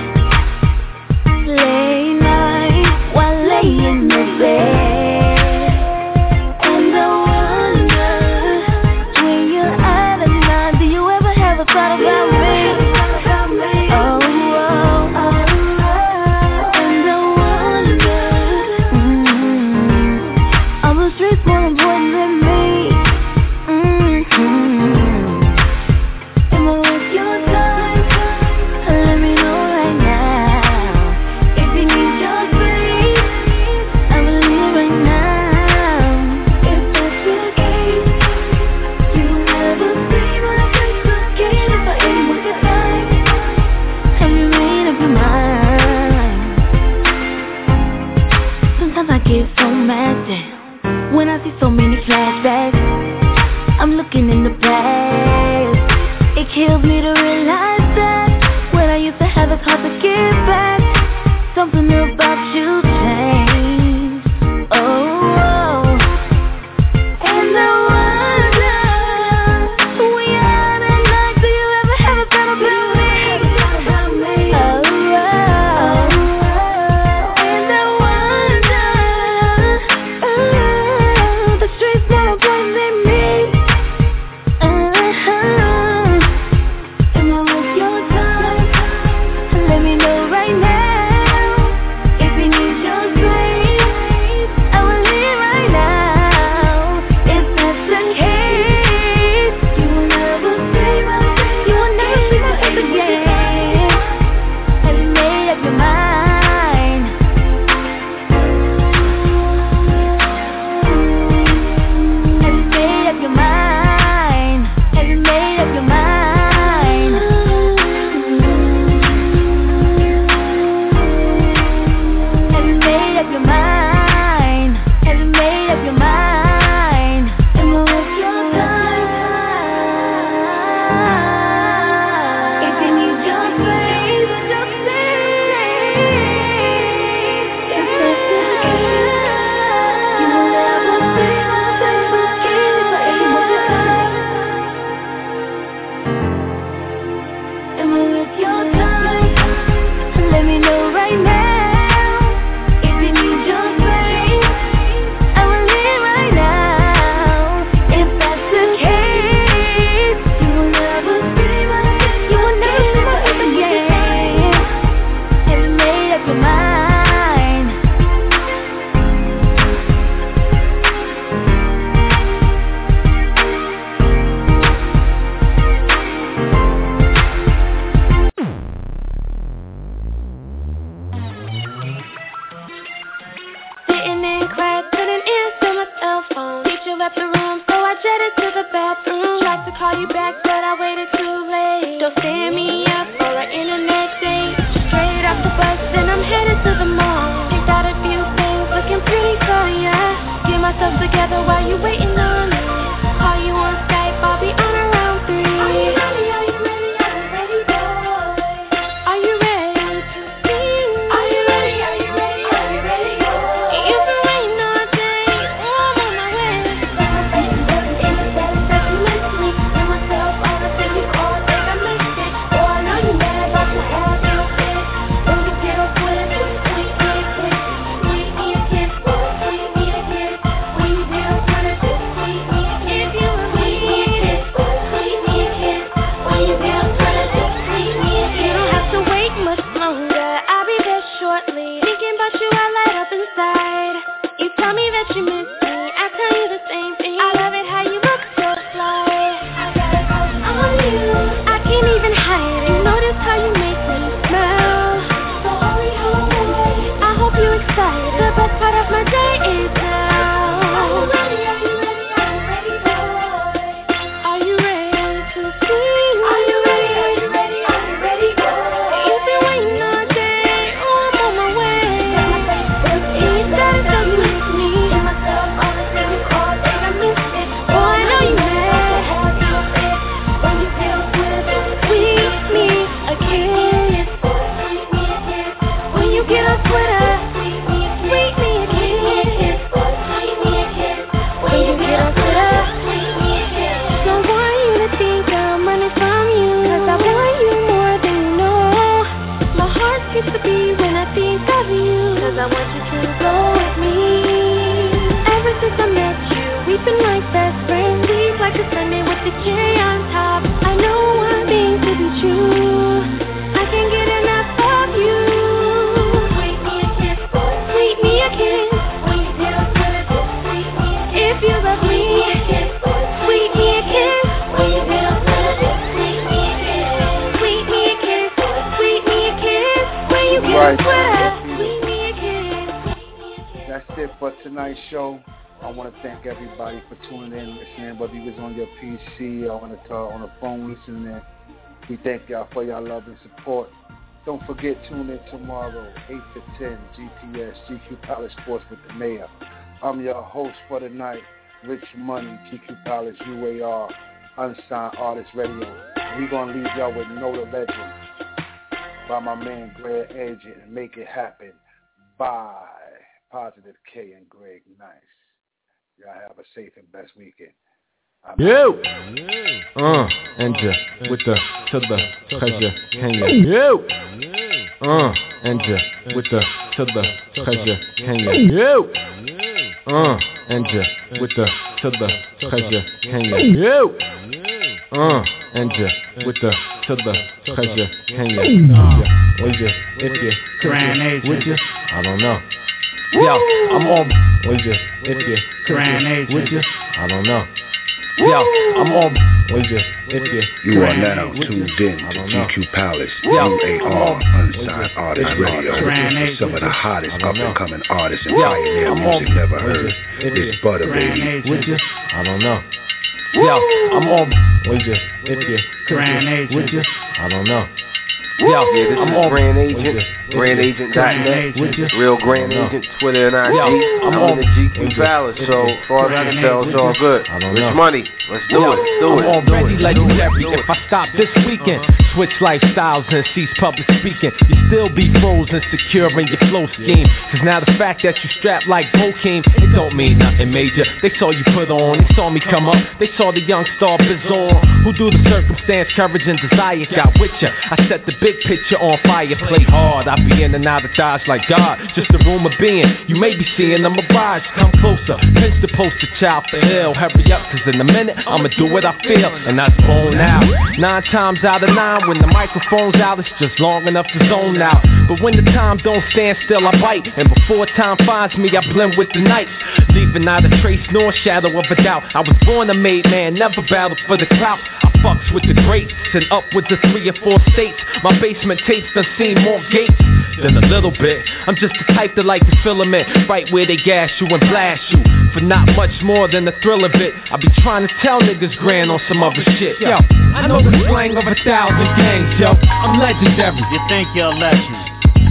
late night while laying in the bed. And I wonder, when you're out of line, do you ever have a thought about me? Oh, oh, oh. And I wonder, mm, are the streets more important than me? Mm-hmm. Am I worth your time? Let me know right now. If you need your space, I will leave right now. If that's the case, you'll never see my face again. If I ain't worth your time, have you made up your mind? Sometimes I get so mad that when I see so many flashbacks, I'm looking in the past. It kills me to realize that when I used to have, it's hard to get back. Something about you changed. Oh, oh. And I wonder, when you're out at night, do you ever have a thought about me? Oh, oh. And I wonder, oh, the streets more important than me. Uh-huh. Am I worth your time? Let me know right now. If you need your space, I will leave right now. If that's the case, you will never see my face. You will never see my face again. Have you made up your mind? Have you made up your mind? Have you made up your mind? Have you made up your mind? Have you made up your mind? Am I worth your time? If you need your space, just say. If that's the case, you will never see my face again. If I ain't worth your time, am I worth your time? Let me know right now. If you need your space, I will leave right now. If that's the case, you will never see my face. You will never see So while you waiting on me, call you on Skype, I'll be on around three. Are you ready? Are you ready? Are you ready, boy? Are you ready to sing? Are you ready? Are you ready? Are you ready, boy? You've been waiting all day, oh, I'm on my way. Never say you wasn't in the bed, that you missed me. And myself, all the things you all think I missed it. Oh, I know you mad about my ass, you don't fit. When you get on Twitter, just tweet me a kiss. Tweet me a kiss, tweet me a kiss. When you get on Twitter, just tweet me a kiss. You and me a kiss, tweet me a kiss. When you get on Twitter, just tweet me a kiss. You don't have to wait much longer, I'll be there shortly. Thinking about you, I light up inside. You tell me that you miss me, I tell you the same thing. I love it how you look so fly. I got a crush on you, I can't even hide it. Notice how you make me smile. So hurry home, I hope you're excited. The best part of my day is now. Are you ready? Are you ready? Are you ready, boy? Are you ready to sing? Are you ready? Are you ready? Are you ready, boy? You've been waiting all day, oh, I'm on my way. You said that you miss me. And myself, all the things you all think I missed it. Oh, I know you mad. When you get on Twitter, just tweet me a kiss. Tweet me a kiss. When you get on Twitter, tweet me a kiss. Tweet me a kiss. Tweet me a kiss. When you get on Twitter, tweet me a kiss. Don't want you to think I'm running from you, 'cause I want you more than you know. My heart skips a beat when I think of you, 'cause I want you to go with me. Ever since I met you, we've been like best friends. We've like a Sunday with the cherry on top. I know one thing to be true, I can't get enough of you. Tweet me a kiss, tweet me a kiss. When you get on Twitter, just tweet me a kiss. If you love me, tweet me a kiss. When you get on Twitter, just tweet me a kiss. Tweet me a kiss, tweet me a kiss. When you get on Right. Twitter, tweet me a kiss. That's it for tonight's show. I want to thank everybody for tuning in, listening, whether you was on your P C or on the, uh, on the phone listening. We thank y'all for your love and support. Don't forget, tune in tomorrow, eight to ten, G P S, G Q Palace Sports with the Mayor. I'm your host for the night, Rich Money, G Q Palace, U A R, Unsigned Artist Radio. We're going to leave y'all with Know the Legend by my man Greg Agent and Make It Happen by Positive K and Greg Nice. Y'all have a safe and best weekend. I'm You, uh, and just with the to the treasure canyon. You, uh, and just with the to the treasure canyon. You, uh, and just with the to the treasure canyon. You, uh, and just with the to the treasure canyon. Yeah, would you, if you, Grand Agent. would you? I don't know. Yo, I'm on. Would you, if you, Grand Agent. would you? I don't know. Yo, I'm on. Would you, if you? You are now tuned in to G Q Palace, U A R, Unsigned Artist Radio. Grand Some of the hottest I don't know. up-and-coming artists and Yo, pioneer I'm music on. never Would heard. you, if It's you? Butter Grand Baby. Agent. Would you? I don't know. Yo, I'm on. Would you, if you? Grand Agent. Would you? I don't know. Yo, yeah, this I'm is on. Grand Would Agent, you? Grand Agent dot net, Would you? Real Grand I don't know. Agent, Twitter and I G. Yo, I'm I'm on. in the G Q Would you? Palace, so Would you? as far as I can tell, it's all good. I don't Rich know. Money, let's do it, let's do it. I'm do already it, legendary. do it. If I stop this weekend, switch lifestyles and cease public speaking, you still be frozen, secure in your flow scheme. Cause now the fact that you strapped like Bokeem, it don't mean nothing major. They saw you put on, they saw me come up, they saw the young star Bizarre, who do the circumstance, courage and desire got with ya. I set the big picture on fire, play hard. I be in and out of Dodge like God, just a rumor being. You may be seeing a mirage, come closer, pinch the poster child for ill. Hurry up, cause in a minute I'ma do what I feel, and I zone out. Nine times out of nine, when the microphone's out, it's just long enough to zone out. But when the time don't stand still, I bite, and before time finds me, I blend with the night, leaving not a trace nor shadow of a doubt. I was born a made man, never battled for the clout. I fucks with the greats and upwards of three or four states. My basement tapes done seen more gates than a little bit. I'm just the type that like the filament, right where they gas you and blast you for not much more than the thrill of it. I be trying to tell niggas grand on some other shit. Yo, I know the slang of a thousand gangs, yo. I'm legendary. You think you're a legend?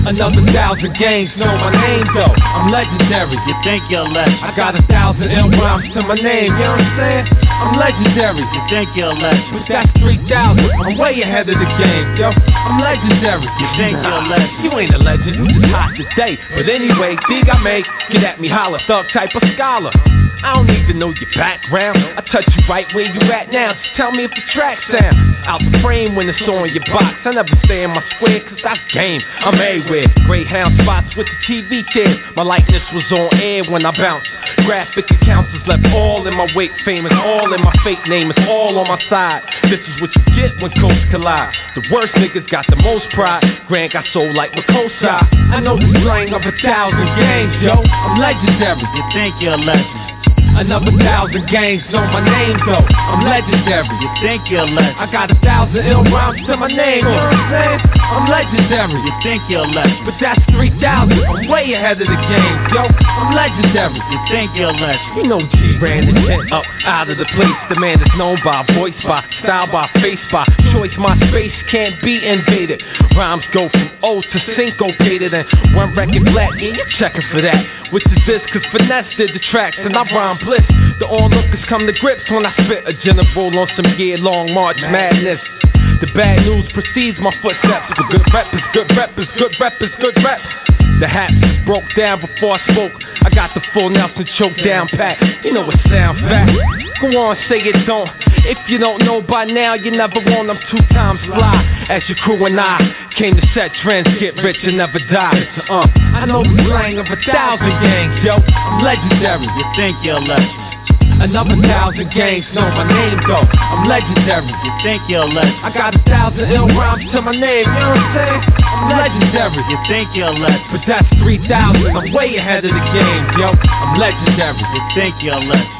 Another thousand gangs know my name though. I'm legendary. You think you're legend? I got a thousand ill rhymes to my name. You know what I'm saying? I'm legendary. You think you're a legend? But that's three thousand. I'm way ahead of the game, yo. I'm legendary. You think you're a legend? You ain't a legend. You just hot today. But anyway, big I make. Get at me, holler, thug type of scholar. I don't need to know your background. I touch you right where you at now. Just tell me if the track sound out the frame when it's on your box. I never stay in my square cause that's game. I'm everywhere. Greyhound spots with the T V chairs. My likeness was on air when I bounced. Graphic accounts is left all in my wake. Fame is all in my fake name. It's all on my side. This is what you get when coasts collide. The worst niggas got the most pride. Grant got sold like Makosa. I know the slang of a thousand gangs, yo. I'm legendary. You think you're a legend? Another thousand gangs know my name though. I'm legendary. You think you're a legend? I got a thousand ill rhymes to my name. You know what I'm saying? I'm legendary. You think you're a legend? But that's three thousand. I'm way ahead of the game, yo. I'm legendary. You think you're a legend? You know G ran the tent up out of the place. The man is known by voice, by style, by face, by choice. My space can't be invaded. Rhymes go from O to syncopated and one record black. Yeah, you're checking for that. Which is this? Cause Finesse did the tracks and I rhyme bliss. The onlookers come to grips when I spit a general on some year-long March Madness. The bad news precedes my footsteps. The good rep is good rep is good rep is good rep. The hat broke down before I spoke. I got the full Nelson choke down pat. You know it sound fat. Go on, say it don't. If you don't know by now, you never want them two times fly. As your crew and I came to set trends, get rich and never die. Uh, I know the slang of a thousand gangs, yo. I'm legendary. You think you're a legend? Another thousand gangs know my name though. I'm legendary. You think you're a legend? I got a thousand ill rhymes to my name. You know what I'm saying? I'm legendary. You think you're a legend? But that's three thousand. I'm way ahead of the game, yo. I'm legendary. You think you're a legend?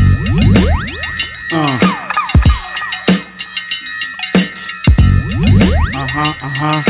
Uh. Uh-huh, uh-huh.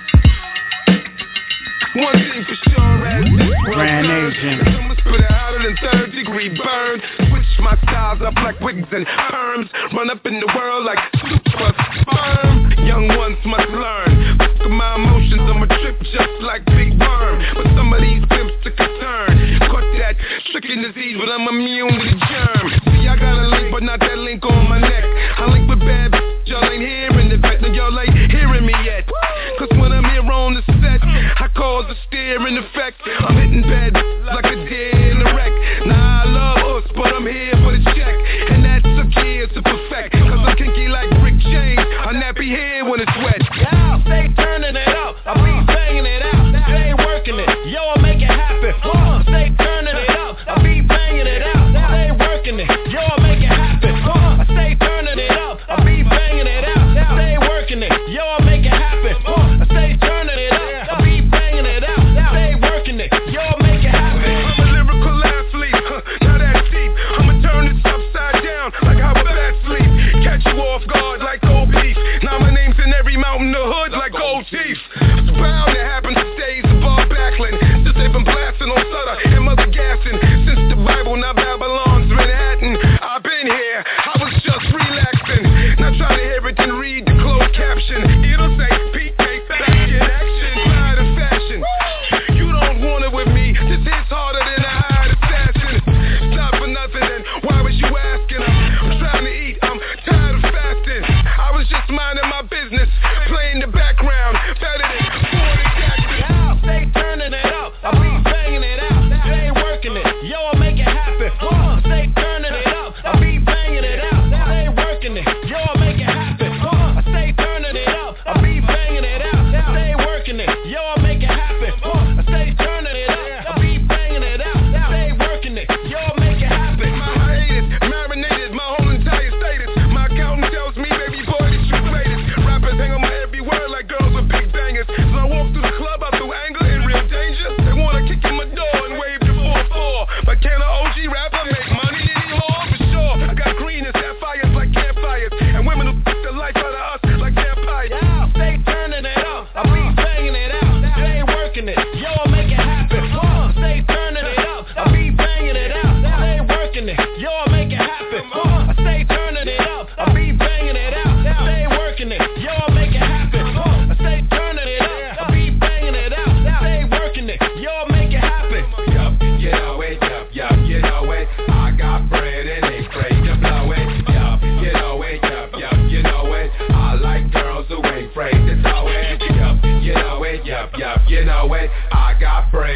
One thing for sure, as this world Grand Agent. I'ma spit it hotter than third degree burn. Switch my styles up like wigs and perms. Run up in the world like super sperm. Young ones must learn. Fuck my emotions, I'm a trip just like Big Worm. But some of these pimps took a turn. Caught that stricken disease, but I'm immune to the germ. See, I got a link, but not that link on my neck. I link with bad b- y'all ain't hearing the vet, and y'all ain't hearing me yet. Cause when I'm here on the set, I cause a steering effect. I'm hitting bad like a deer in a wreck. Nah, I love us, but I'm here for the check. And that took years to perfect. Cause I'm kinky like Rick James. I nappy hair when it's wet. Yeah, stay turning it up. I be banging it out. Stay working it. Yo, I make it happen. Uh, stay turning it up. I be banging it out. Stay working it. Yo, I make it happen. Uh, stay turning it up. I be banging it out. Stay working it. Yo, I make it happen. Uh, stay turning it up. I be banging it out. Stay working it. Yo, I make it happen. I'm a lyrical athlete. Huh, not that deep. I'ma turn this upside down like how a bat sleep. Catch you off guard like old beef. Now my name's in every mountain, the hood like gold teeth. It's bound to happen to days above Backlund. Since they've been blasting on Sutter and Mother Gasson. Since the Bible, now Babylon's Manhattan. I've been here, I was just relaxing. Now try to hear it and read the closed caption. It'll say P K back in action. Pride and fashion. You don't want it with me. This hits harder than a hired assassin. It's not for nothing then. Why was you asking? I'm trying to eat. I'm tired of fasting. I was just minding my business, playing the background better than forty Jackson.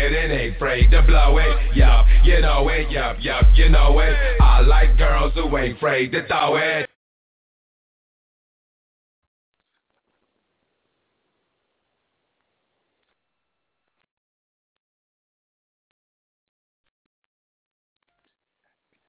it and ain't afraid to blow it. Yup, you know it, yup, yup, you know it. I like girls who ain't afraid to throw it.